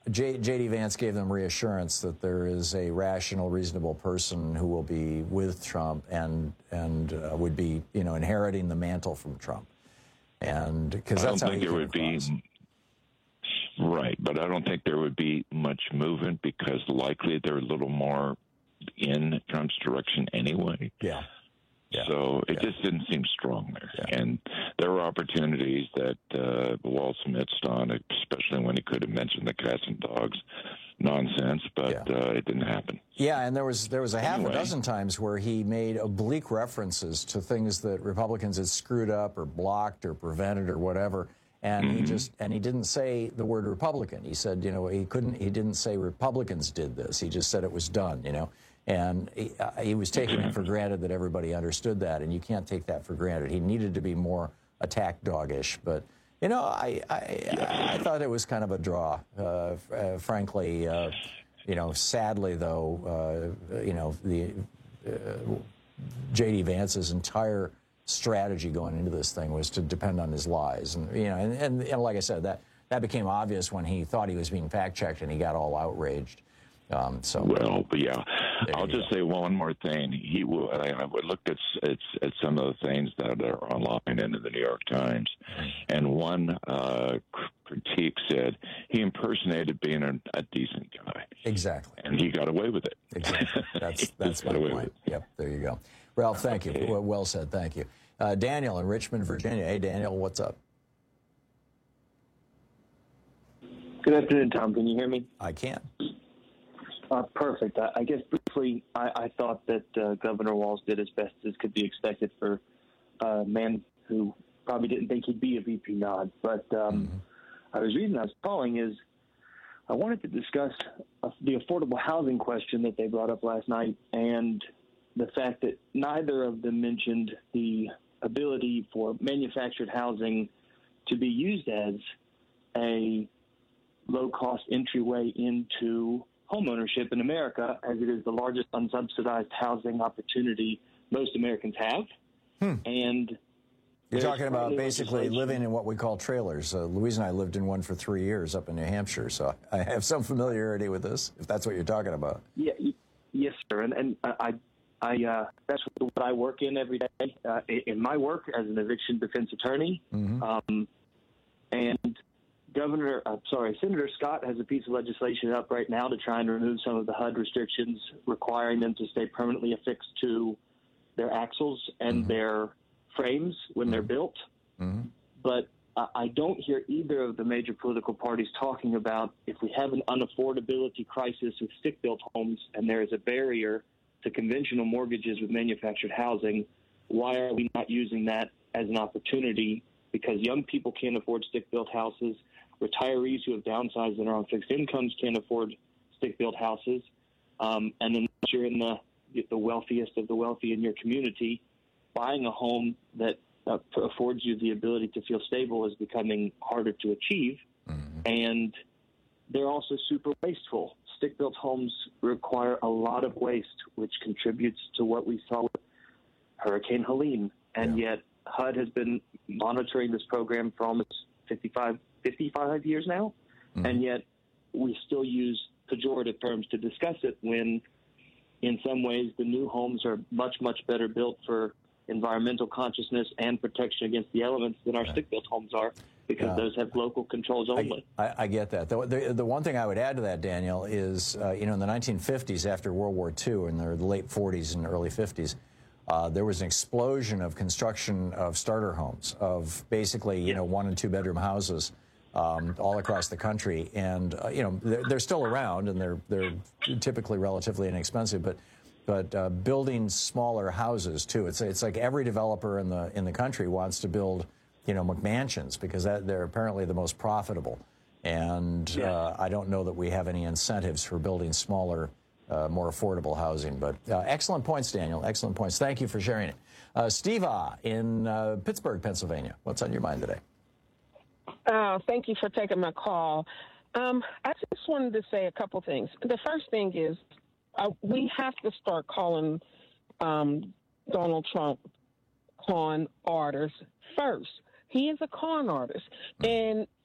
J, J.D. Vance gave them reassurance that there is a rational, reasonable person who will be with Trump and and uh, would be, you know, inheriting the mantle from Trump. And because that's I how don't think he there would across. be right, but I don't think there would be much movement because likely they're a little more in Trump's direction anyway. Yeah. Yeah. So it yeah. just didn't seem strong there. Yeah. And there were opportunities that uh, Walz missed on, especially when he could have mentioned the cats and dogs nonsense, but yeah. uh, it didn't happen. Yeah, and there was there was a half anyway. a dozen times where he made oblique references to things that Republicans had screwed up or blocked or prevented or whatever. And mm-hmm. he just and he didn't say the word Republican. He said, you know, he couldn't. He didn't say Republicans did this. He just said it was done. You know. And he, uh, he was taking it for granted that everybody understood that, and you can't take that for granted. He needed to be more attack doggish, but you know, I I, I thought it was kind of a draw. Uh, uh, frankly, uh, you know, sadly though, uh, you know, the uh, J D. Vance's entire strategy going into this thing was to depend on his lies, and you know, and, and, and like I said, that that became obvious when he thought he was being fact checked, and he got all outraged. Um, so well, but yeah, I'll just go. say one more thing. He will. I, I looked at, at at some of the things that are online and in the New York Times, and one uh, critique said he impersonated being a, a decent guy. Exactly, and he got away with it. Exactly. That's that's my point. Yep. There you go, Ralph. Thank okay. you. Well said. Thank you, uh, Daniel in Richmond, Virginia. Hey, Daniel, what's up? Good afternoon, Tom. Can you hear me? I can. Uh, perfect. I, I guess briefly, I, I thought that uh, Governor Walz did as best as could be expected for a man who probably didn't think he'd be a V P nod. But um, mm-hmm. I was reading, I was calling, is I wanted to discuss uh, the affordable housing question that they brought up last night and the fact that neither of them mentioned the ability for manufactured housing to be used as a low-cost entryway into homeownership in America, as it is the largest unsubsidized housing opportunity most Americans have. Hmm. And you're talking about basically living in what we call trailers. Uh, Louise and I lived in one for three years up in New Hampshire, so I have some familiarity with this, if that's what you're talking about. Yeah, yes, sir. And, and I, I, uh, that's what I work in every day uh, in my work as an eviction defense attorney. Mm-hmm. Um, and Governor, uh, sorry, Senator Scott has a piece of legislation up right now to try and remove some of the H U D restrictions requiring them to stay permanently affixed to their axles and mm-hmm. their frames when mm-hmm. they're built. Mm-hmm. But uh, I don't hear either of the major political parties talking about if we have an unaffordability crisis with stick-built homes and there is a barrier to conventional mortgages with manufactured housing, why are we not using that as an opportunity? Because young people can't afford stick-built houses. Retirees who have downsized and are on fixed incomes can't afford stick-built houses. Um, and then you're in the, the wealthiest of the wealthy in your community, buying a home that uh, affords you the ability to feel stable is becoming harder to achieve. Mm-hmm. And they're also super wasteful. Stick-built homes require a lot of waste, which contributes to what we saw with Hurricane Helene. And yeah. yet H U D has been monitoring this program for almost fifty-five, fifty-five years now, mm-hmm. and yet we still use pejorative terms to discuss it when, in some ways, the new homes are much, much better built for environmental consciousness and protection against the elements than our yeah. stick-built homes are, because uh, those have local controls only. I, I, I get that. The, the, the one thing I would add to that, Daniel, is, uh, you know, in the nineteen fifties, after World War Two, in the late forties and early fifties, Uh, there was an explosion of construction of starter homes, of basically, you know, one and two bedroom houses um, all across the country. And, uh, you know, they're, they're still around and they're they're typically relatively inexpensive, but but uh, building smaller houses, too. It's it's like every developer in the in the country wants to build, you know, McMansions because that, they're apparently the most profitable. And yeah. uh, I don't know that we have any incentives for building smaller Uh, more affordable housing. But uh, excellent points, Daniel. Excellent points. Thank you for sharing it. Uh, Steve Ah in uh, Pittsburgh, Pennsylvania. What's on your mind today? Uh, thank you for taking my call. Um, I just wanted to say a couple things. The first thing is uh, we have to start calling um, Donald Trump con artist first. He is a con artist. And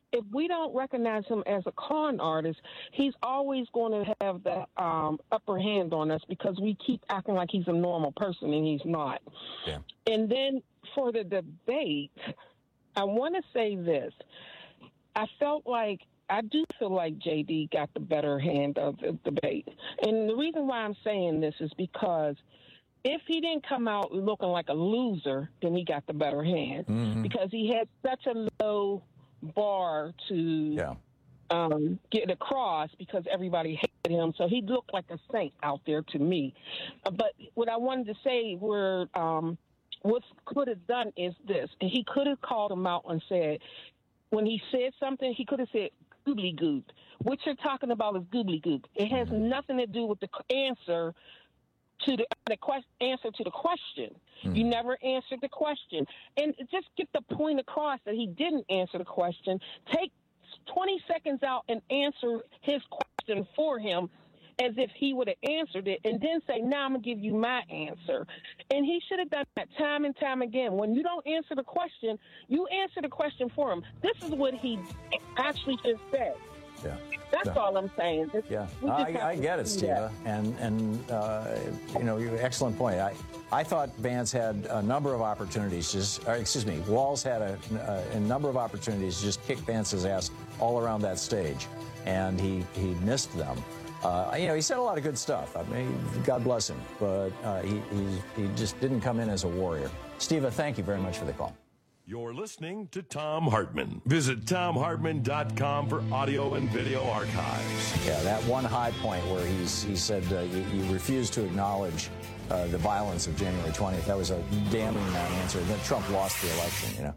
if we don't recognize him as a con artist, he's always going to have the um, upper hand on us because we keep acting like he's a normal person and he's not. Yeah. And then for the debate, I want to say this. I felt like, I do feel like J D got the better hand of the debate. And the reason why I'm saying this is because if he didn't come out looking like a loser, then he got the better hand mm-hmm. because he had such a low bar to yeah. um, get across because everybody hated him. So he looked like a saint out there to me. Uh, but what I wanted to say where um, what could have done is this. And he could have called him out and said, when he said something, he could have said, goobly goop. What you're talking about is goobly goop. It has mm-hmm. nothing to do with the answer to the, the quest, answer to the question. Mm. You never answered the question. And just get the point across that he didn't answer the question. Take twenty seconds out and answer his question for him as if he would have answered it, and then say, now I'm going to give you my answer. And he should have done that time and time again. When you don't answer the question, you answer the question for him. This is what he actually just said. Yeah. That's yeah. all I'm saying. It's, yeah, I, I get it, Steva, and and uh, you know, you excellent point. I I thought Vance had a number of opportunities. Just or, excuse me, Walz had a, a, a number of opportunities to just kick Vance's ass all around that stage, and he he missed them. Uh, you know, he said a lot of good stuff. I mean, God bless him, but uh, he he he just didn't come in as a warrior. Steva, thank you very much for the call. You're listening to Thom Hartmann. Visit Thom Hartmann dot com for audio and video archives. Yeah, that one high point where he's he said uh, you, you refused to acknowledge uh, the violence of January twentieth. That was a damning non-answer. Then Trump lost the election, you know.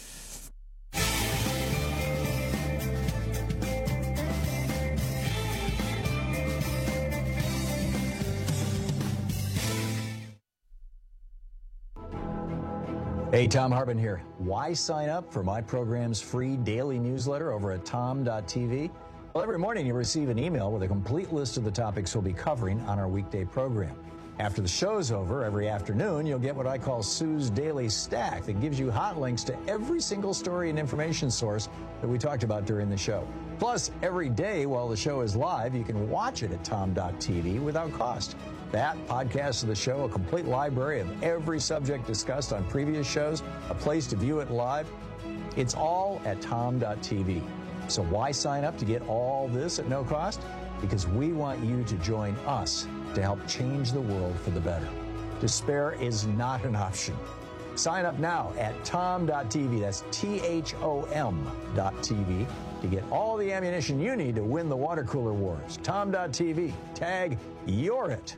Hey, Thom Hartmann here. Why sign up for my program's free daily newsletter over at thom dot t v? Well, every morning you receive an email with a complete list of the topics we'll be covering on our weekday program. After the show's over, every afternoon, you'll get what I call Sue's Daily Stack that gives you hot links to every single story and information source that we talked about during the show. Plus, every day while the show is live, you can watch it at thom dot t v without cost. That, podcasts of the show, a complete library of every subject discussed on previous shows, a place to view it live. It's all at thom dot t v. So why sign up to get all this at no cost? Because we want you to join us to help change the world for the better. Despair is not an option. Sign up now at thom dot t v. That's T H O M dot T V to get all the ammunition you need to win the water cooler wars. thom dot t v. Tag You're It.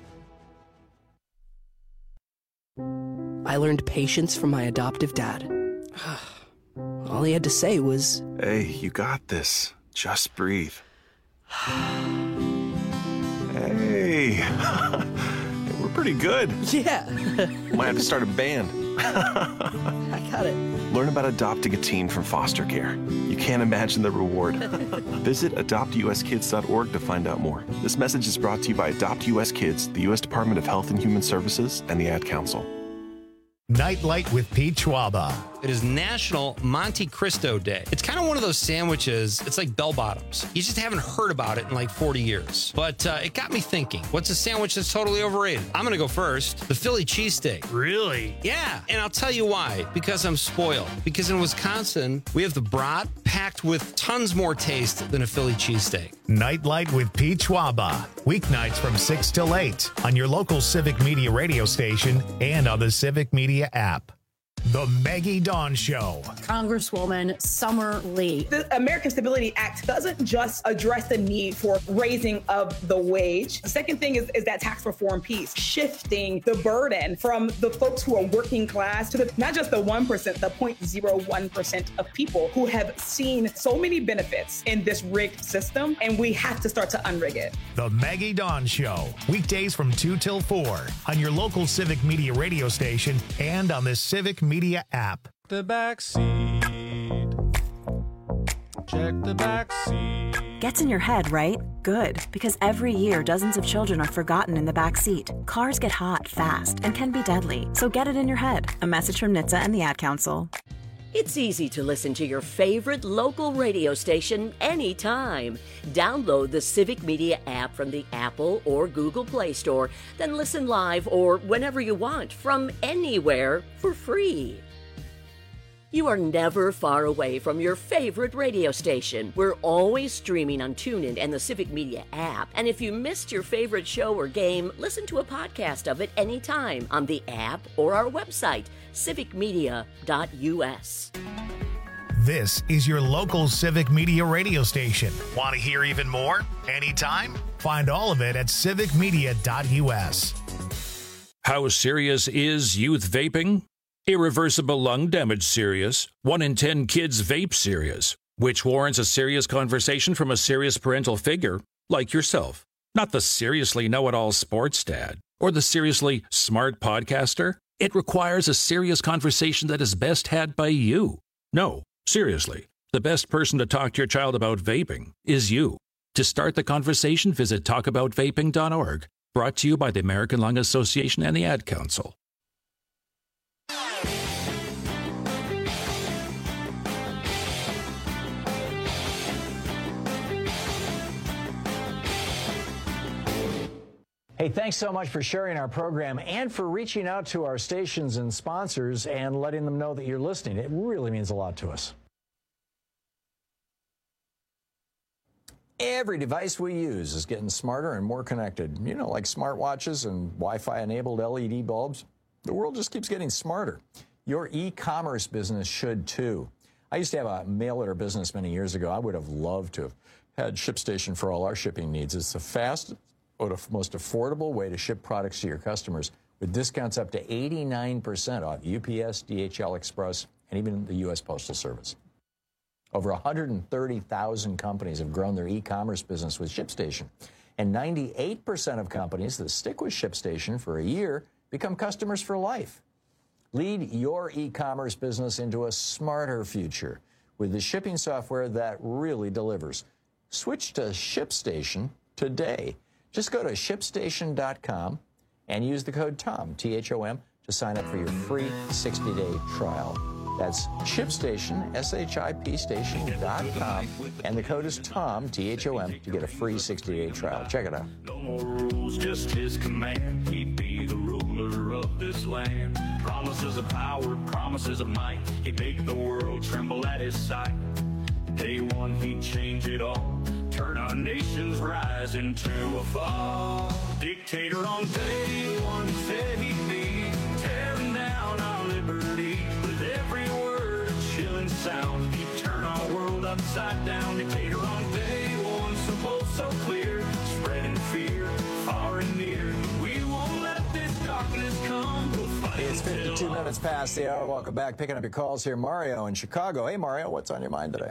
I learned patience from my adoptive dad. All he had to say was, "Hey, you got this. Just breathe." Hey, we're pretty good. Yeah. Might have to start a band. I got it. Learn about adopting a teen from foster care. You can't imagine the reward. Visit adopt u s kids dot org to find out more. This message is brought to you by Adopt U S Kids, the U S Department of Health and Human Services, and the Ad Council. Nightlight with Pete Schwaba. It is National Monte Cristo Day. It's kind of one of those sandwiches, it's like bell bottoms. You just haven't heard about it in like forty years. But uh, it got me thinking, what's a sandwich that's totally overrated? I'm going to go first. The Philly cheesesteak. Really? Yeah, and I'll tell you why. Because I'm spoiled. Because in Wisconsin, we have the brat packed with tons more taste than a Philly cheesesteak. Nightlight with Pete Schwaba. Weeknights from six till eight on your local Civic Media radio station and on the Civic Media app. The Maggie Dawn Show. Congresswoman Summer Lee. The American Stability Act doesn't just address the need for raising of the wage. The second thing is, is that tax reform piece, shifting the burden from the folks who are working class to the, not just the one percent, the zero point zero one percent of people who have seen so many benefits in this rigged system, and we have to start to unrig it. The Maggie Dawn Show. Weekdays from two till four on your local Civic Media radio station and on the Civic Media Media app. The back seat. Check the back seat. Gets in your head, right? Good, because every year dozens of children are forgotten in the back seat. Cars get hot fast and can be deadly, so get it in your head. A message from N H T S A and the Ad Council. It's easy to listen to your favorite local radio station anytime. Download the Civic Media app from the Apple or Google Play Store, then listen live or whenever you want from anywhere for free. You are never far away from your favorite radio station. We're always streaming on TuneIn and the Civic Media app. And if you missed your favorite show or game, listen to a podcast of it anytime on the app or our website, civic media dot u s. This is your local Civic Media radio station. Want to hear even more? Anytime? Find all of it at civic media dot u s. How serious is youth vaping? Irreversible lung damage serious. One in ten kids vape serious, which warrants a serious conversation from a serious parental figure like yourself. Not the seriously know-it-all sports dad or the seriously smart podcaster. It requires a serious conversation that is best had by you. No, seriously, the best person to talk to your child about vaping is you. To start the conversation, visit talk about vaping dot org. Brought to you by the American Lung Association and the Ad Council. Hey, thanks so much for sharing our program and for reaching out to our stations and sponsors and letting them know that you're listening. It really means a lot to us. Every device we use is getting smarter and more connected. You know, like smartwatches and Wi-Fi enabled L E D bulbs. The world just keeps getting smarter. Your e-commerce business should too. I used to have a mail-order business many years ago. I would have loved to have had ShipStation for all our shipping needs. It's the fastest, most affordable way to ship products to your customers with discounts up to eighty-nine percent off U P S, D H L Express, and even the U S Postal Service. Over one hundred thirty thousand companies have grown their e-commerce business with ShipStation, and ninety-eight percent of companies that stick with ShipStation for a year become customers for life. Lead your e-commerce business into a smarter future with the shipping software that really delivers. Switch to ShipStation today. Just go to shipstation dot com and use the code TOM, T H O M, to sign up for your free sixty-day trial. That's ShipStation, S H I P station dot com, and the code is TOM, T H O M, to get a free sixty-day trial. Check it out. No more rules, just his command. He'd be the ruler of this land. Promises of power, promises of might. He'd make the world tremble at his sight. Day one, he'd change it all. Turn our nation's rise into a fall. Dictator on day one said he'd be tearing down our liberty. With every word a chilling sound, he'd turn our world upside down. Dictator on day one, so bold, so clear, spreading fear far and near. We won't let this darkness come. We'll fight. It's fifty-two minutes past the hour. Welcome back. Picking up your calls here. Mario in Chicago. Hey, Mario, what's on your mind today?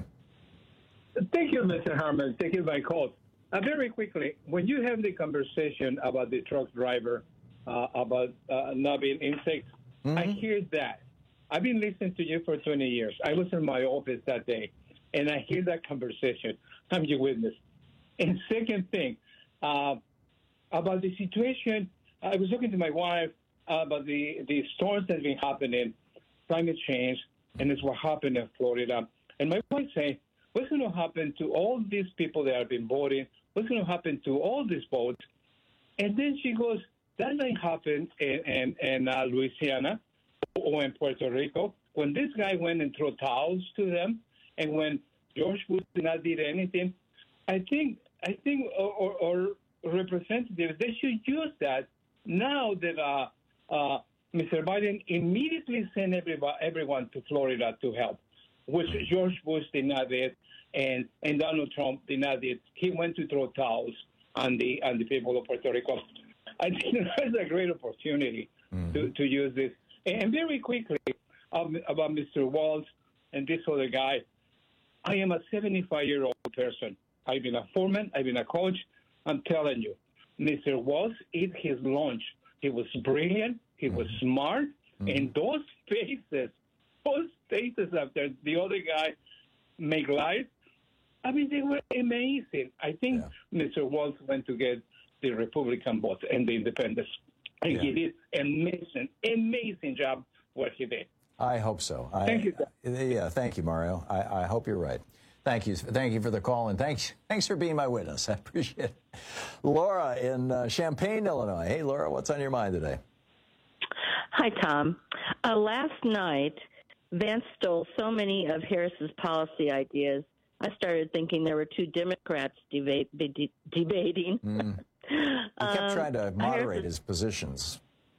Thank you, Mister Harmon. Thank you, my call. Uh, very quickly, when you have the conversation about the truck driver, uh, about uh, not being insects, mm-hmm. I hear that. I've been listening to you for twenty years. I was in my office that day, and I hear that conversation. I'm your witness. And second thing, uh, about the situation, I was talking to my wife about the, the storms that have been happening, climate change, and it's what happened in Florida. And my wife saying, what's going to happen to all these people that have been voting? What's going to happen to all these votes? And then she goes, that might happen in, in, in uh, Louisiana or in Puerto Rico. When this guy went and threw towels to them, and when George Bush did not did anything, I think I think or, or, or representatives, they should use that now that uh, uh, Mister Biden immediately sent everybody, everyone to Florida to help, which George Bush did not do, and, and Donald Trump did not do. He went to throw towels on the on the people of Puerto Rico. I think that's a great opportunity mm-hmm. to, to use this. And very quickly um, about Mister Walz and this other guy, I am a seventy-five-year-old person. I've been a foreman. I've been a coach. I'm telling you, Mister Walz ate his lunch. He was brilliant. He was mm-hmm. smart. Mm-hmm. And those faces, those faces after the other guy make life, I mean, they were amazing. I think yeah. Mister Walz went to get the Republican vote and the independents. And yeah. he did amazing, amazing job what he did. I hope so. I, Thank you. Yeah, thank you, Mario. I, I hope you're right. Thank you. Thank you for the call, and thanks thanks for being my witness. I appreciate it. Laura in uh, Champaign, Illinois. Hey, Laura, what's on your mind today? Hi, Tom. Uh, last night, Vance stole so many of Harris's policy ideas. I started thinking there were two Democrats deba- de- debating. Mm. He kept trying to Um, moderate Harris's- his positions.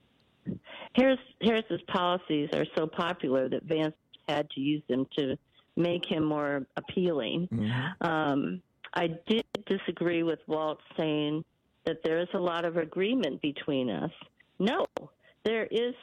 Harris, Harris's policies are so popular that Vance had to use them to make him more appealing. Mm-hmm. Um, I did disagree with Walt saying that there is a lot of agreement between us. No, there is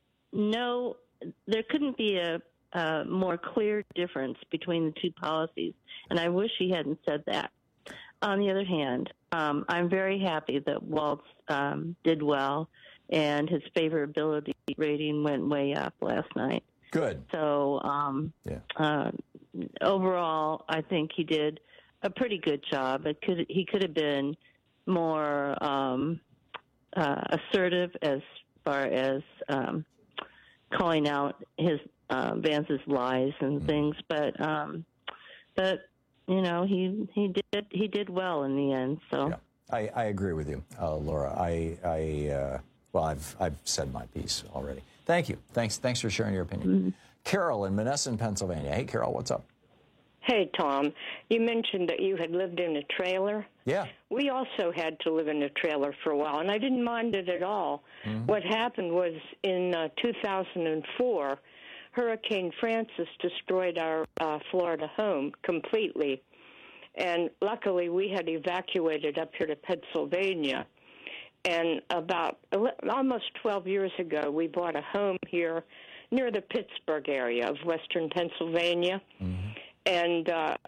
no, there couldn't be a, a more clear difference between the two policies, and I wish he hadn't said that. On the other hand, um, I'm very happy that Walt um, did well, and his favorability rating went way up last night. Good. So um, yeah. uh, overall, I think he did a pretty good job. It could he could have been more um, uh, assertive as far as um, calling out his uh, Vance's lies and mm-hmm. things, but um, but you know he he did he did well in the end. So yeah. I, I agree with you, uh, Laura. I I uh, well I've I've said my piece already. Thank you. Thanks thanks for sharing your opinion. Mm-hmm. Carol in Monessen, Pennsylvania. Hey, Carol, what's up? Hey, Tom. You mentioned that you had lived in a trailer. Yeah. We also had to live in a trailer for a while, and I didn't mind it at all. Mm-hmm. What happened was in uh, two thousand four, Hurricane Francis destroyed our uh, Florida home completely. And luckily, we had evacuated up here to Pennsylvania. And about almost twelve years ago, we bought a home here near the Pittsburgh area of western Pennsylvania. Mm-hmm. And uh,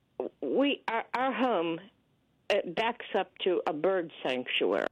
we our, our home it backs up to a bird sanctuary.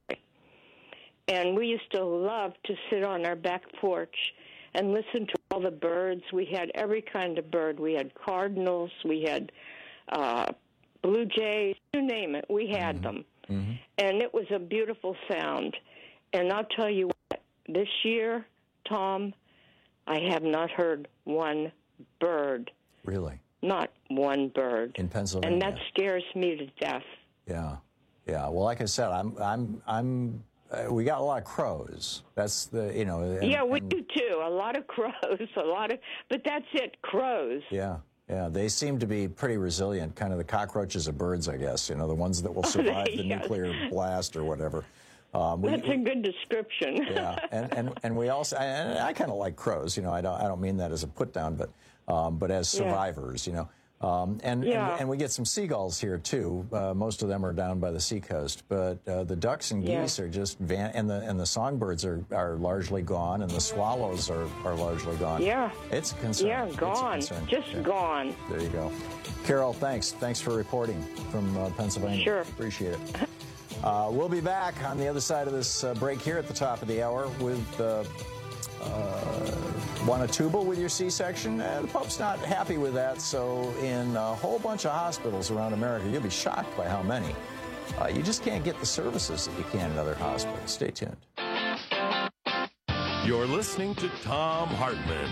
And we used to love to sit on our back porch and listen to all the birds. We had every kind of bird. We had cardinals. We had uh, blue jays. You name it. We had mm-hmm. them. Mm-hmm. And it was a beautiful sound. And I'll tell you what, this year, Tom, I have not heard one bird. Really? Not one bird. In Pennsylvania. And that scares me to death. Yeah. Yeah. Well, like I said, I'm, I'm, I'm, uh, we got a lot of crows. That's the, you know. And, yeah, we and, do too. A lot of crows, a lot of, but that's it, crows. Yeah. Yeah, they seem to be pretty resilient, kind of the cockroaches of birds, I guess, you know, the ones that will survive the yes. nuclear blast or whatever. Um, we, That's a good description. yeah, and, and, and we also, and I kind of like crows, you know, I don't, I don't mean that as a put down, but, um, but as survivors, yeah. you know. Um, and, yeah. and and we get some seagulls here too. Uh, most of them are down by the seacoast, but uh, the ducks and geese yeah. are just van- and the and the songbirds are, are largely gone, and the swallows are, are largely gone. Yeah, it's a concern. Yeah, gone, it's a concern. just yeah. gone. There you go, Carol. Thanks, thanks for reporting from uh, Pennsylvania. Sure, appreciate it. Uh, we'll be back on the other side of this uh, break here at the top of the hour with. Uh, Uh, want a tubal with your C-section? Uh, the Pope's not happy with that, so in a whole bunch of hospitals around America, you'll be shocked by how many. Uh, you just can't get the services that you can in other hospitals. Stay tuned. You're listening to Thom Hartmann.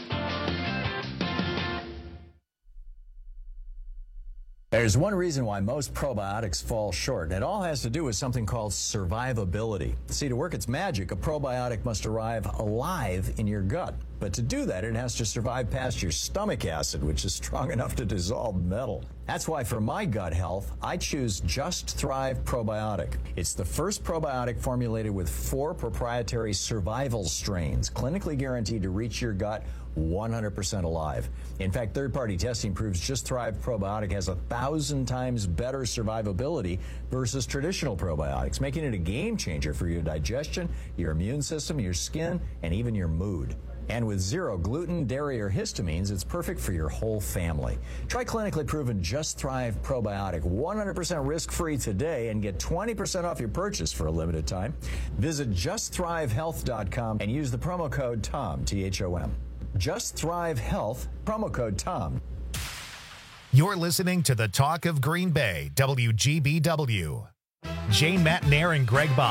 There's one reason why most probiotics fall short, and it all has to do with something called survivability. See, to work its magic, a probiotic must arrive alive in your gut. But to do that, it has to survive past your stomach acid, which is strong enough to dissolve metal. That's why for my gut health, I choose Just Thrive Probiotic. It's the first probiotic formulated with four proprietary survival strains, clinically guaranteed to reach your gut one hundred percent alive. In fact, third-party testing proves Just Thrive Probiotic has a thousand times better survivability versus traditional probiotics, making it a game changer for your digestion, your immune system, your skin, and even your mood. And with zero gluten, dairy, or histamines, it's perfect for your whole family. Try clinically proven Just Thrive Probiotic one hundred percent risk-free today and get twenty percent off your purchase for a limited time. Visit just thrive health dot com and use the promo code TOM, T H O M. Just Thrive Health, promo code TOM. You're listening to the Talk of Green Bay, W G B W. Jane Matenaer and Greg Bach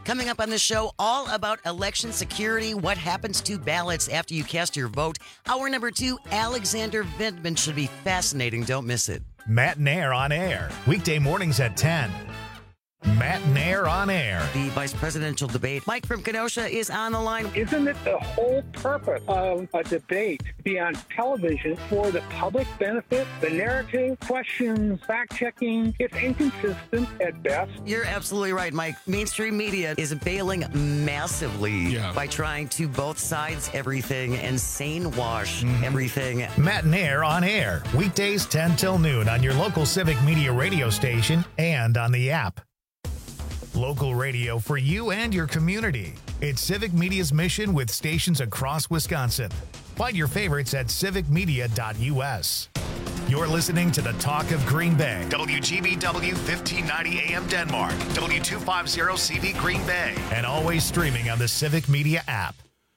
Coming up on the show, all about election security, what happens to ballots after you cast your vote. Hour number two, Alexander Vindman should be fascinating. Don't miss it. Matt Nair on air, weekday mornings at ten. Matt Nair on air. The vice presidential debate. Mike from Kenosha is on the line. Isn't it the whole purpose of a debate to be on television for the public benefit? The narrative, questions, fact-checking, it's inconsistent at best. You're absolutely right, Mike. Mainstream media is bailing massively Yeah. by trying to both sides everything and sane wash Mm-hmm. everything. Matt Nair on air, weekdays ten till noon on your local Civic Media radio station and on the app. Local radio for you and your community. It's Civic Media's mission with stations across Wisconsin. Find your favorites at civic media dot u s. You're listening to the Talk of Green Bay. W G B W fifteen ninety A M Denmark. W two fifty C B Green Bay. And always streaming on the Civic Media app.